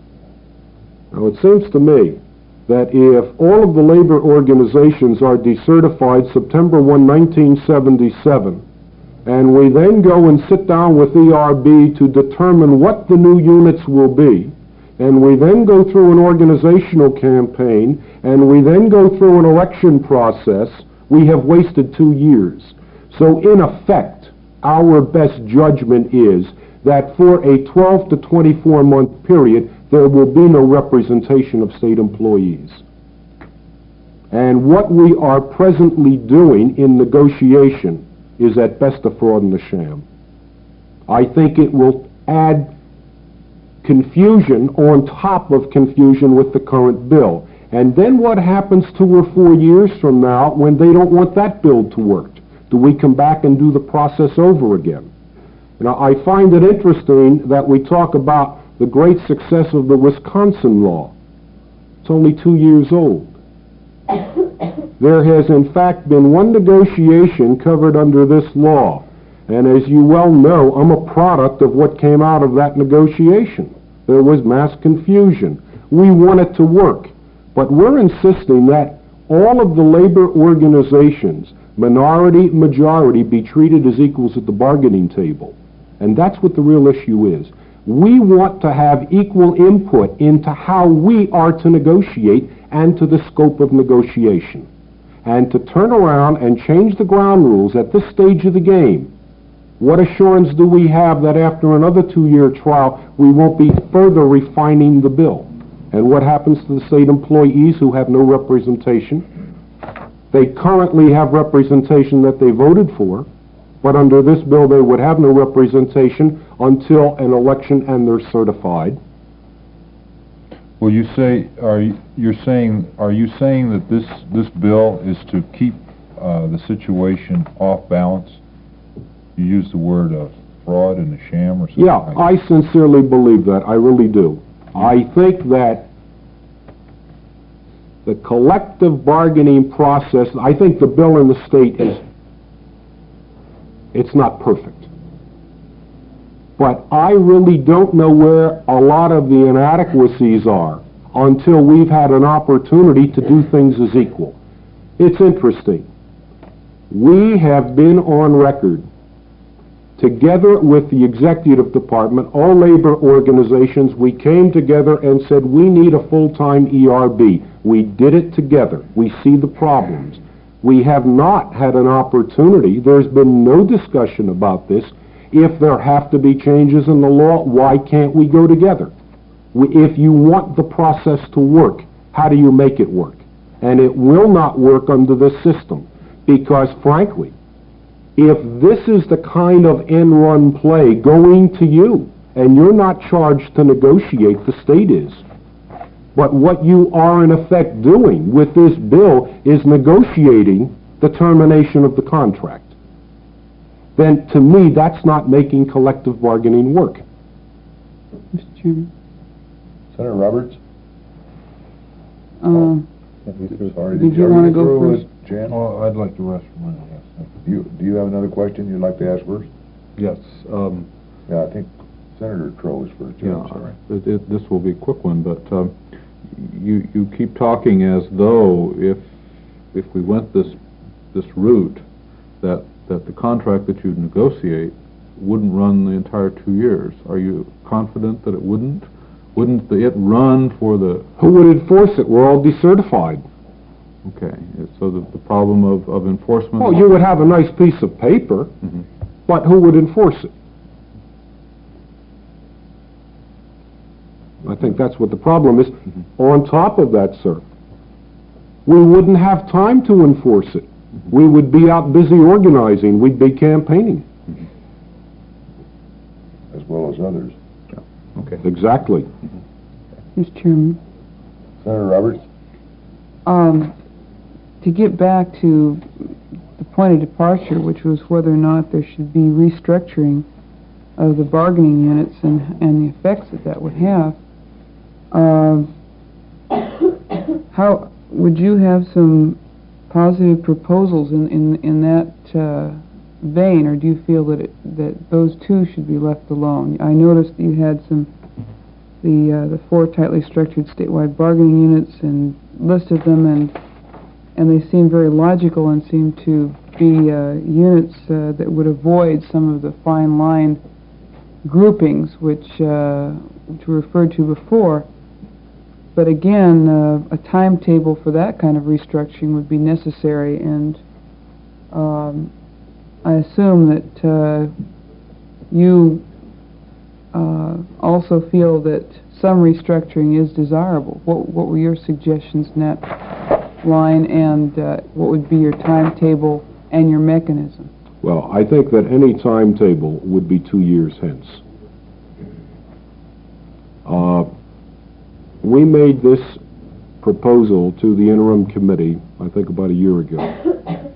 Now, it seems to me that if all of the labor organizations are decertified September first, nineteen seventy-seven, and we then go and sit down with E R B to determine what the new units will be, and we then go through an organizational campaign, and we then go through an election process, we have wasted two years. So, in effect, our best judgment is that for a twelve to twenty-four month period, there will be no representation of state employees. And what we are presently doing in negotiation is at best a fraud and a sham. I think it will add confusion on top of confusion with the current bill. And then what happens two or four years from now when they don't want that bill to work? Do we come back and do the process over again? Now, I find it interesting that we talk about the great success of the Wisconsin law. It's only two years old. There has, in fact, been one negotiation covered under this law. And as you well know, I'm a product of what came out of that negotiation. There was mass confusion. We want it to work. But we're insisting that all of the labor organizations, minority, majority, be treated as equals at the bargaining table. And that's what the real issue is. We want to have equal input into how we are to negotiate and to the scope of negotiation. And to turn around and change the ground rules at this stage of the game, what assurance do we have that after another two-year trial we won't be further refining the bill? And what happens to the state employees who have no representation? They currently have representation that they voted for, but under this bill they would have no representation until an election and they're certified. Well, you say, are you, you're saying, are you saying that this, this bill is to keep uh, the situation off balance? You use the word of fraud and a sham or something Yeah, like I sincerely believe that. I really do. I think that the collective bargaining process, I think the bill in the state is, it's not perfect. But I really don't know where a lot of the inadequacies are until we've had an opportunity to do things as equal. It's interesting. We have been on record, together with the executive department, all labor organizations, we came together and said we need a full-time E R B. We did it together. We see the problems. We have not had an opportunity, there's been no discussion about this. If there have to be changes in the law, why can't we go together? We, if you want the process to work, how do you make it work? And it will not work under this system, because frankly, if this is the kind of end-run play going to you, and you're not charged to negotiate, the state is. But what you are in effect doing with this bill is negotiating the termination of the contract. then to me, that's not making collective bargaining work. Mister Chairman. Senator Roberts? Um, Sorry, did did you you wanna already go go through first? it, Jan? Well, I'd like to rest for a minute, yes. thank you. You, do you have another question you'd like to ask first? Yes, um, Yeah, I think Senator Crowe is first, too, yeah, I'm sorry. it, it, this will be a quick one, but, um, you, you keep talking as though if, if we went this, this route, that, that the contract that you'd negotiate wouldn't run the entire two years. Are you confident that it wouldn't? Wouldn't the, it run for the, Who would enforce it? We're all decertified. okay, so the, the problem of, of enforcement? Well, you would have a nice piece of paper, Mhm. but who would enforce it? I think that's what the problem is. On top of that, sir, we wouldn't have time to enforce it. We would be out busy organizing, we'd be campaigning. As well as others. Okay. Exactly. Mister Chairman. Senator Roberts? Um, to get back to the point of departure, which was whether or not there should be restructuring of the bargaining units and, and the effects that that would have, um, how would you have some positive proposals in, in, in that uh, vein, or do you feel that it, that those two should be left alone? I noticed that you had some the uh, the four tightly structured statewide bargaining units and listed them, and and they seem very logical and seem to be uh, units uh, that would avoid some of the fine line groupings which uh, which were referred to before. But again, uh, a timetable for that kind of restructuring would be necessary, and um, I assume that uh, you uh, also feel that some restructuring is desirable. What, what were your suggestions in that line, and uh, what would be your timetable and your mechanism? Well, I think that any timetable would be two years hence. Uh, we made this proposal to the interim committee, I think about a year ago.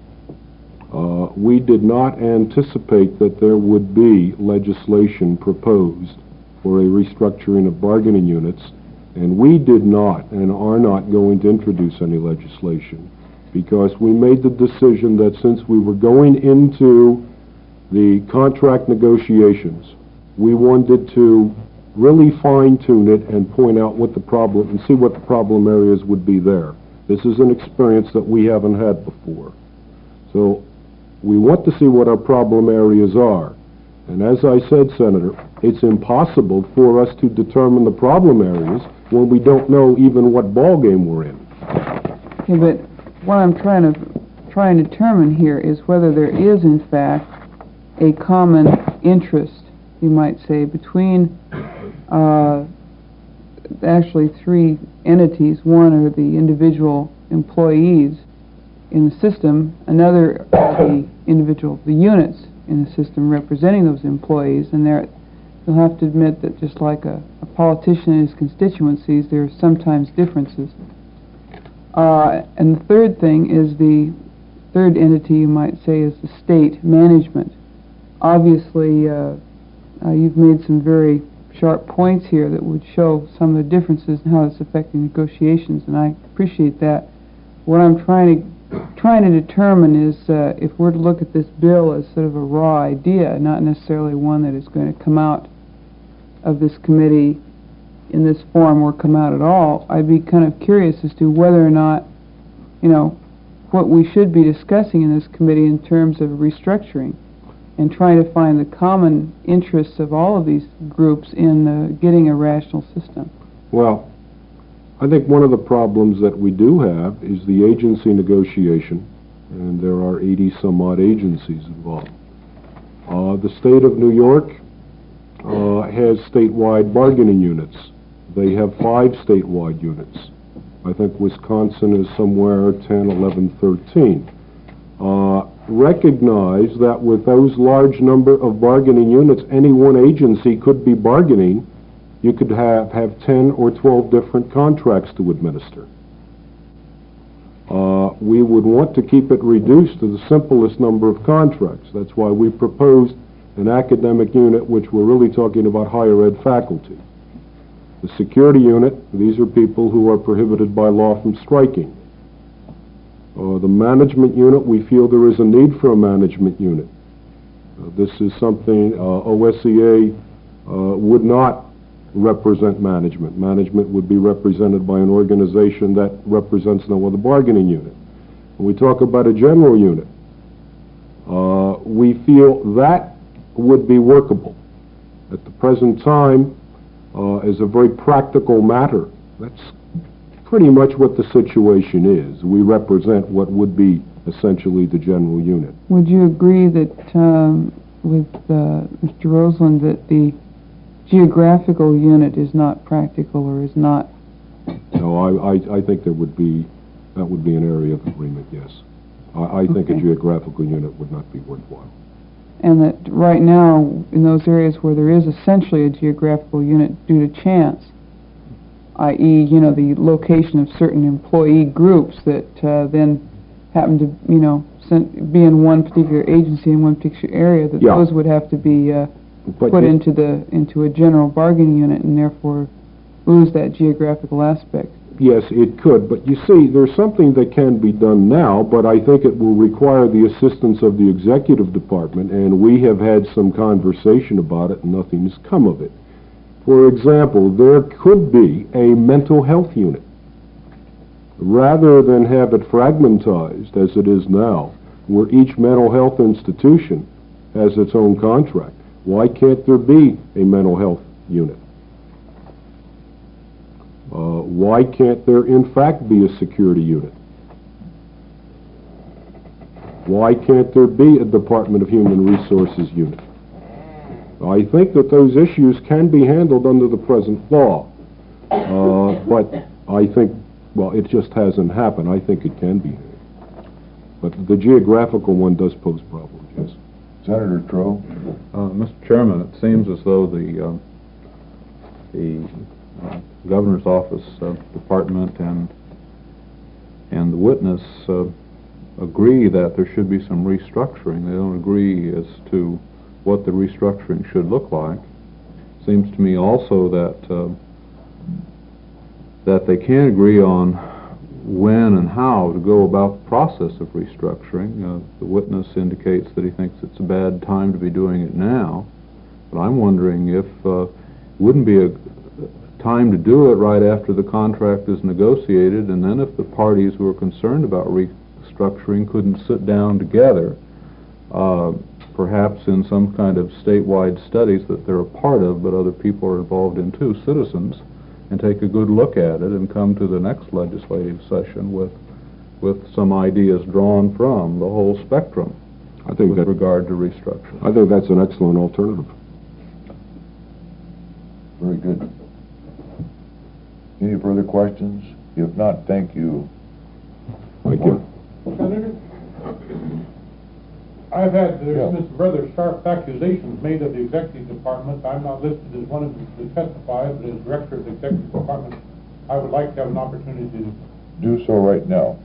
Uh, we did not anticipate that there would be legislation proposed for a restructuring of bargaining units, and we did not and are not going to introduce any legislation, because we made the decision that since we were going into the contract negotiations, we wanted to really fine-tune it and point out what the problem, and see what the problem areas would be there. This is an experience that we haven't had before. So we want to see what our problem areas are. And as I said, Senator, it's impossible for us to determine the problem areas when we don't know even what ballgame we're in. Okay, but what I'm trying to trying to determine here is whether there is, in fact, a common interest, you might say, between uh, actually three entities. One are the individual employees in the system, another are the individual, the units in the system representing those employees, and there, you'll have to admit that just like a, a politician and his constituencies, there are sometimes differences. Uh, and the third thing is the third entity, you might say, is the state management. Obviously, uh, uh, you've made some very sharp points here that would show some of the differences in how it's affecting negotiations, and I appreciate that. What I'm trying to trying to determine is uh, if we're to look at this bill as sort of a raw idea, not necessarily one that is going to come out of this committee in this form or come out at all, I'd be kind of curious as to whether or not, you know, what we should be discussing in this committee in terms of restructuring and trying to find the common interests of all of these groups in uh, getting a rational system. Well, I think one of the problems that we do have is the agency negotiation, and there are eighty some odd agencies involved. Uh, the state of New York uh, has statewide bargaining units. They have five statewide units. I think Wisconsin is somewhere ten, eleven, thirteen. Uh, recognize that with those large number of bargaining units, any one agency could be bargaining. You could have, have ten or twelve different contracts to administer. Uh, we would want to keep it reduced to the simplest number of contracts. That's why we proposed an academic unit, which we're really talking about higher ed faculty. The security unit, these are people who are prohibited by law from striking. Uh, the management unit, we feel there is a need for a management unit. Uh, this is something uh, O S C A uh, would not represent management. Management would be represented by an organization that represents no other bargaining unit. When we talk about a general unit, uh, we feel that would be workable. At the present time, uh, as a very practical matter, that's pretty much what the situation is. We represent what would be essentially the general unit. Would you agree that, um, with uh, Mister Roseland, that the geographical unit is not practical or is not? No, I, I, I think there would be, that would be an area of agreement, yes. I, I think a Okay. geographical unit would not be worthwhile. And that right now, in those areas where there is essentially a geographical unit due to chance, that is, you know, the location of certain employee groups that uh, then happen to, you know, sent, be in one particular agency in one particular area, that Yeah. those would have to be uh, But put you- into the into a general bargaining unit and therefore lose that geographical aspect. Yes, it could, but you see, there's something that can be done now, but I think it will require the assistance of the executive department, and we have had some conversation about it, and nothing has come of it. For example, there could be a mental health unit. Rather than have it fragmentized, as it is now, where each mental health institution has its own contract, why can't there be a mental health unit? Uh, why can't there in fact be a security unit? Why can't there be a Department of Human Resources unit? I think that those issues can be handled under the present law, uh, but I think, well, it just hasn't happened. I think it can be handled. But the geographical one does pose problems, yes. Senator Troe? Uh, Mister Chairman, it seems as though the, uh, the uh, Governor's Office uh, Department and, and the witness uh, agree that there should be some restructuring. They don't agree as to what the restructuring should look like. Seems to me also that, uh, that they can agree on when and how to go about the process of restructuring. Uh, the witness indicates that he thinks it's a bad time to be doing it now, but I'm wondering if uh, it wouldn't be a time to do it right after the contract is negotiated, and then if the parties who are concerned about restructuring couldn't sit down together, uh, perhaps in some kind of statewide studies that they're a part of, but other people are involved in too, citizens, and take a good look at it and come to the next legislative session with with some ideas drawn from the whole spectrum I think with that, regard to restructuring. I think that's an excellent alternative. Very good. Any further questions? If not, thank you. Thank you. Senator, I've had, Yeah. there's been some rather sharp accusations made of the executive department. I'm not listed as one of them to testify, but as director of the executive department, I would like to have an opportunity to Do so right now.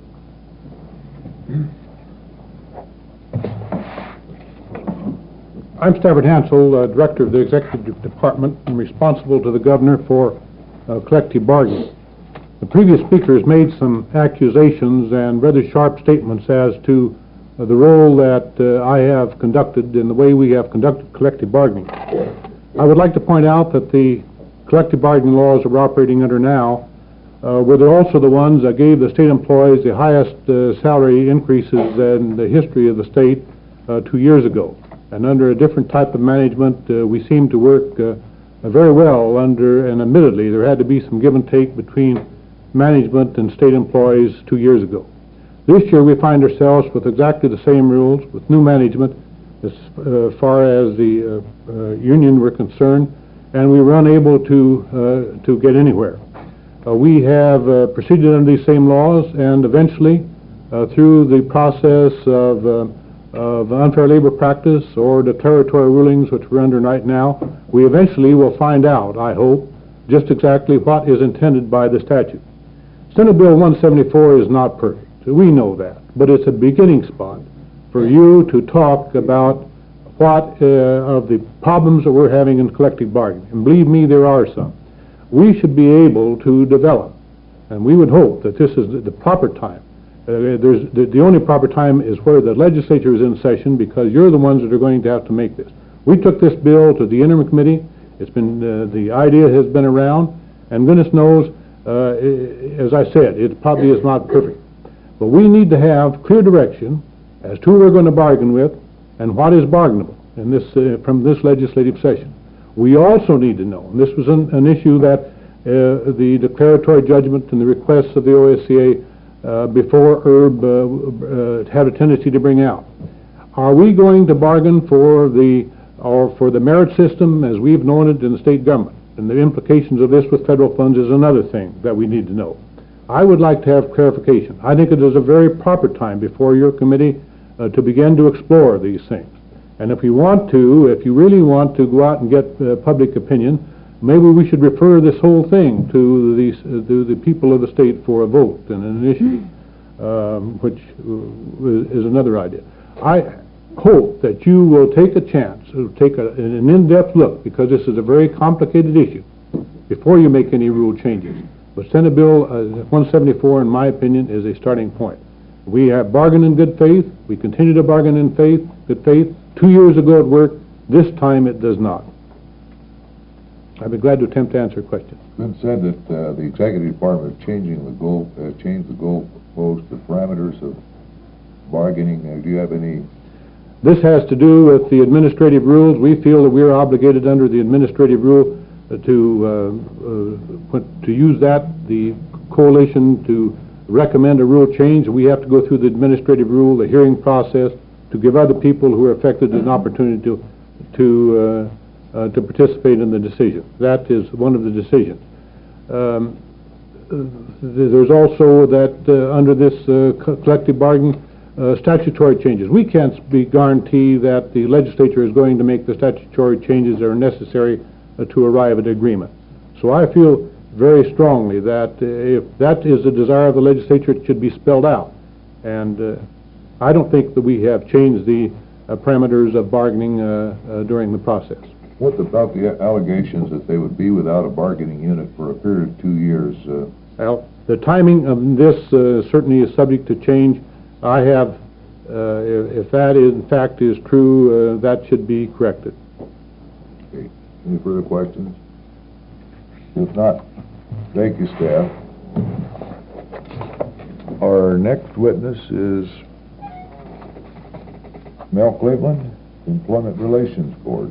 I'm Stafford Hansel, uh, Director of the Executive Department, and responsible to the Governor for uh, collective bargaining. The previous speaker has made some accusations and rather sharp statements as to uh, the role that uh, I have conducted and the way we have conducted collective bargaining. I would like to point out that the collective bargaining laws we're operating under now uh, were they're also the ones that gave the state employees the highest uh, salary increases in the history of the state uh, two years ago. And under a different type of management, uh, we seem to work uh, very well under, and admittedly, there had to be some give and take between management and state employees two years ago. This year, we find ourselves with exactly the same rules, with new management as uh, far as the uh, uh, union were concerned, and we were unable to, uh, to get anywhere. Uh, we have uh, proceeded under these same laws, and eventually, uh, through the process of uh, of unfair labor practice or declaratory rulings which we're under right now, we eventually will find out, I hope, just exactly what is intended by the statute. Senate Bill one seventy-four is not perfect. We know that. But it's a beginning spot for you to talk about what uh, of the problems that we're having in collective bargaining. And believe me, there are some. We should be able to develop, and we would hope that this is the, the proper time. Uh, there's, the, the only proper time is where the legislature is in session, because you're the ones that are going to have to make this. We took this bill to the interim committee. It's been, uh, the idea has been around, and goodness knows, uh, as I said, it probably is not perfect. But we need to have clear direction as to who we're going to bargain with and what is bargainable in this, uh, from this legislative session. We also need to know, and this was an, an issue that uh, the declaratory judgment and the requests of the O S C A uh, before Herb uh, uh, had a tendency to bring out. Are we going to bargain for the, or for the merit system as we've known it in the state government? And the implications of this with federal funds is another thing that we need to know. I would like to have clarification. I think it is a very proper time before your committee uh, to begin to explore these things. And if you want to, if you really want to go out and get uh, public opinion, maybe we should refer this whole thing to, these, uh, to the people of the state for a vote and an initiative, um, which uh, is another idea. I hope that you will take a chance, to take a, an in-depth look, because this is a very complicated issue, before you make any rule changes. But Senate Bill uh, one seventy-four, in my opinion, is a starting point. We have bargained in good faith. We continue to bargain in faith, good faith. Two years ago it worked. This time it does not. I'd be glad to attempt to answer questions. It's been said that uh, the executive department is changing the goal, uh, changed the goal post, the parameters of bargaining. Uh, do you have any? This has to do with the administrative rules. We feel that we are obligated under the administrative rule uh, to uh, uh, put, to use that, the coalition to recommend a rule change. We have to go through the administrative rule, the hearing process, to give other people who are affected an opportunity to to uh, uh, to participate in the decision. That is one of the decisions. Um, there's also that uh, under this uh, co collective bargaining uh, statutory changes. We can't be guarantee that the legislature is going to make the statutory changes that are necessary uh, to arrive at agreement. So I feel very strongly that uh, if that is the desire of the legislature, it should be spelled out. And uh, I don't think that we have changed the uh, parameters of bargaining uh, uh, during the process. What about the allegations that they would be without a bargaining unit for a period of two years? Uh, well, the timing of this uh, certainly is subject to change. I have, uh, if, if that is, in fact is true, uh, that should be corrected. Okay. Any further questions? If not, thank you, staff. Our next witness is Mel Cleveland, Employment Relations Board.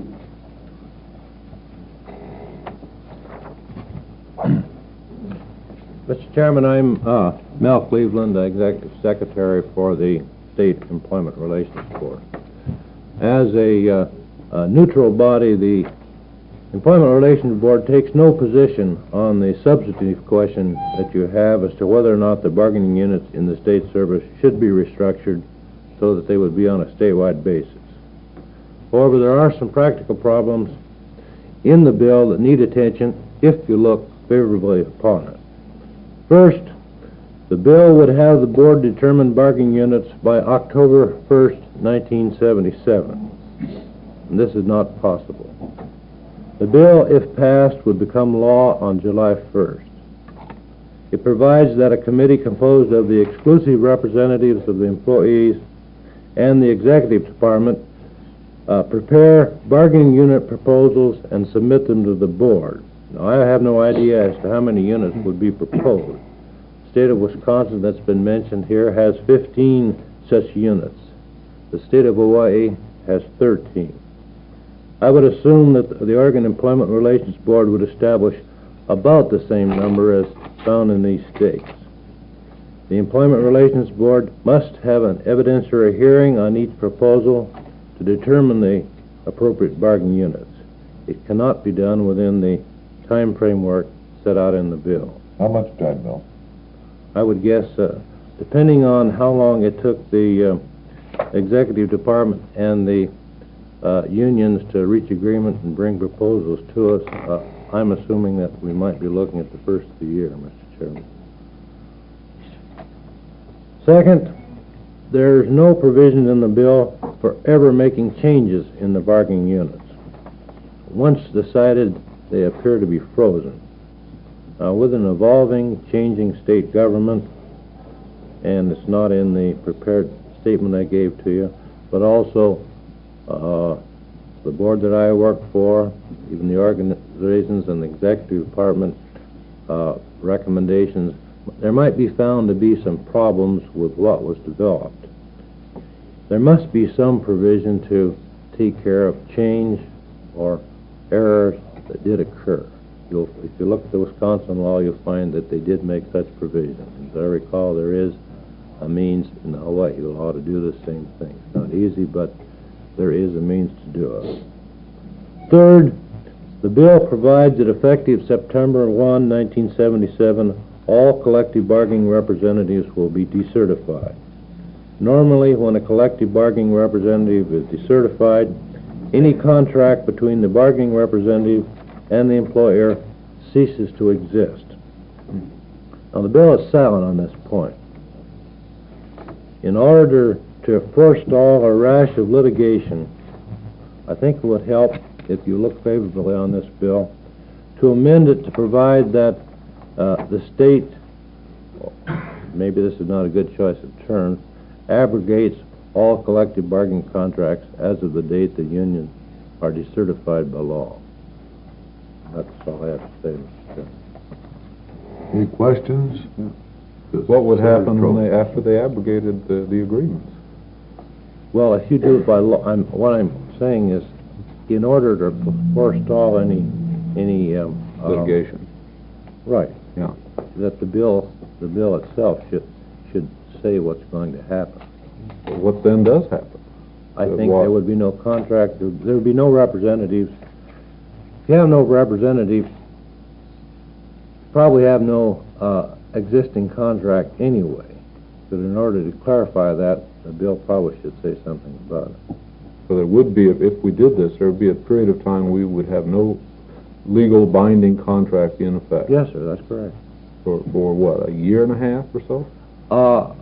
Mister Chairman, I'm uh, Mel Cleveland, Executive Secretary for the State Employment Relations Board. As a, uh, a neutral body, the Employment Relations Board takes no position on the substantive question that you have as to whether or not the bargaining units in the state service should be restructured so that they would be on a statewide basis. However, there are some practical problems in the bill that need attention if you look favorably upon it. First, the bill would have the board determine bargaining units by October first, nineteen seventy-seven. And this is not possible. The bill, if passed, would become law on July first. It provides that a committee composed of the exclusive representatives of the employees and the executive department uh, prepare bargaining unit proposals and submit them to the board. Now, I have no idea as to how many units would be proposed. The state of Wisconsin, that's been mentioned here, has fifteen such units. The state of Hawaii has thirteen. I would assume that the Oregon Employment Relations Board would establish about the same number as found in these states. The Employment Relations Board must have an evidentiary hearing on each proposal to determine the appropriate bargaining units. It cannot be done within the time framework set out in the bill. How much time, Bill? I would guess, uh, depending on how long it took the uh, executive department and the uh, unions to reach agreement and bring proposals to us, uh, I'm assuming that we might be looking at the first of the year, Mister Chairman. Second, there's no provision in the bill for ever making changes in the bargaining units. Once decided, they appear to be frozen. Now, with an evolving, changing state government, and it's not in the prepared statement I gave to you, but also uh, the board that I work for, even the organizations and the executive department uh, recommendations, there might be found to be some problems with what was developed. There must be some provision to take care of change or errors that did occur. You'll, if you look at the Wisconsin law, you'll find that they did make such provision. As I recall, there is a means in the Hawaii law to do the same thing. It's not easy, but there is a means to do it. Third, the bill provides that effective September first, nineteen seventy-seven, all collective bargaining representatives will be decertified. Normally, when a collective bargaining representative is decertified, any contract between the bargaining representative and the employer ceases to exist. Now, the bill is silent on this point. In order to forestall a rash of litigation, I think it would help, if you look favorably on this bill, to amend it to provide that uh, the state, maybe this is not a good choice of terms, abrogates all collective bargaining contracts as of the date the unions are decertified by law. That's all I have to say, Mister Chairman. Any questions? What would happen when they, after they abrogated the, the agreements? Well, if you do it by law, I'm, what I'm saying is, in order to forestall any, any, um... Litigation. Uh, right. Yeah. That the bill, the bill itself should, should say what's going to happen. What then does happen? I Uh, think what? there would be no contract, there there would be no representatives. If you have no representatives, probably have no uh, existing contract anyway. But in order to clarify that, the bill probably should say something about it. So there would be, if, if we did this, there would be a period of time we would have no legal binding contract in effect. Yes, sir, that's correct. For, for what, a year and a half or so? Uh,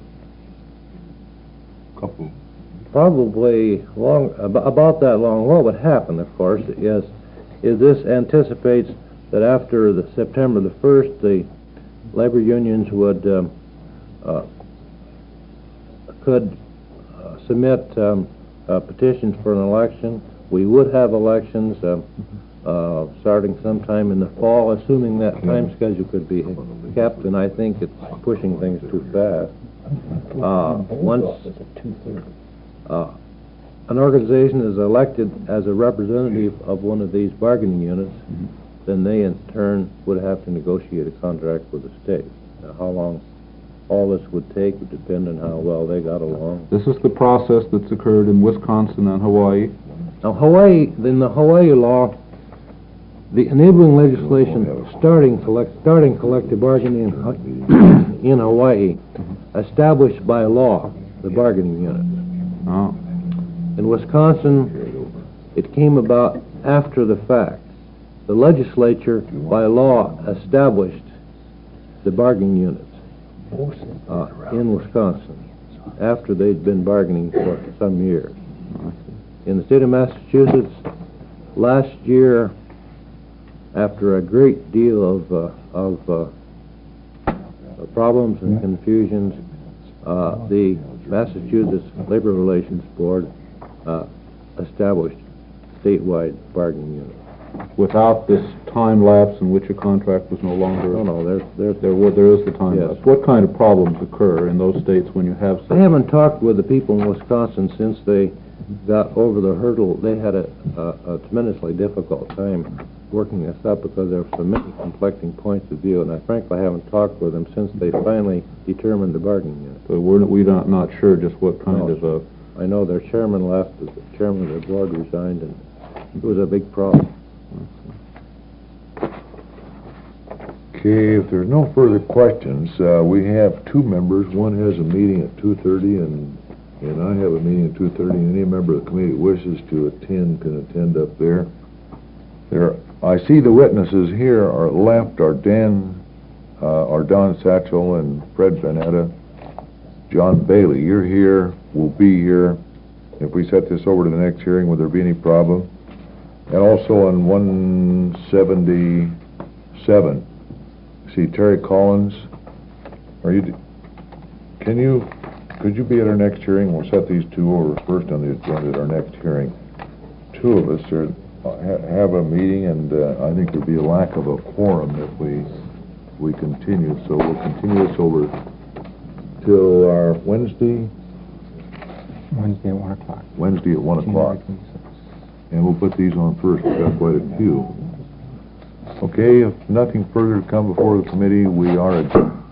Couple. Probably long, ab about that long. What would happen, of course, is, is this anticipates that after the September the first, the labor unions would, um, uh, could uh, submit um, uh, petitions for an election. We would have elections um, uh, starting sometime in the fall, assuming that time schedule could be kept, and I think it's pushing things too fast. Uh, once uh, an organization is elected as a representative of one of these bargaining units, mm-hmm. then they in turn would have to negotiate a contract with the state. Now, how long all this would take would depend on how well they got along. This is the process that's occurred in Wisconsin and Hawaii. Now, Hawaii, in the Hawaii law, the enabling legislation starting collect, starting collective bargaining in, in Hawaii established by law the bargaining unit. Oh. In Wisconsin, it came about after the fact. The legislature, by law, established the bargaining units uh, in Wisconsin after they'd been bargaining for some years. In the state of Massachusetts, last year, after a great deal of, uh, of uh, problems and confusions, uh, the Massachusetts Labor Relations Board uh, established statewide bargaining units. Without this time lapse in which a contract was no longer... No, no, there's... there's there, were, there is the time yes. lapse. What kind of problems occur in those states when you have... I haven't talked with the people in Wisconsin since they got over the hurdle. They had a, a, a tremendously difficult time working this up because there were so many conflicting points of view, and I frankly haven't talked with them since they finally determined the bargaining unit. But we're, we're not, not sure just what kind No. of a... I know their chairman left, the chairman of the board resigned, and it was a big problem. Okay, if there's no further questions, uh, we have two members. One has a meeting at two thirty, and and I have a meeting at two thirty. Any member of the committee wishes to attend can attend up there. There, I see the witnesses here are left are Dan, uh, are Don Satchel and Fred Vanetta. John Bailey. You're here, will be here. If we set this over to the next hearing, would there be any problem? And also on one seventy-seven, see Terry Collins, are you, can you, could you be at our next hearing? We'll set these two over first on the agenda at our next hearing. Two of us are, ha- have a meeting, and uh, I think there'd be a lack of a quorum if we, we continue. So we'll continue this over till our Wednesday, Wednesday at one o'clock. Wednesday at one o'clock. And we'll put these on first, we've got quite a few. Okay, if nothing further to come before the committee, we are adjourned.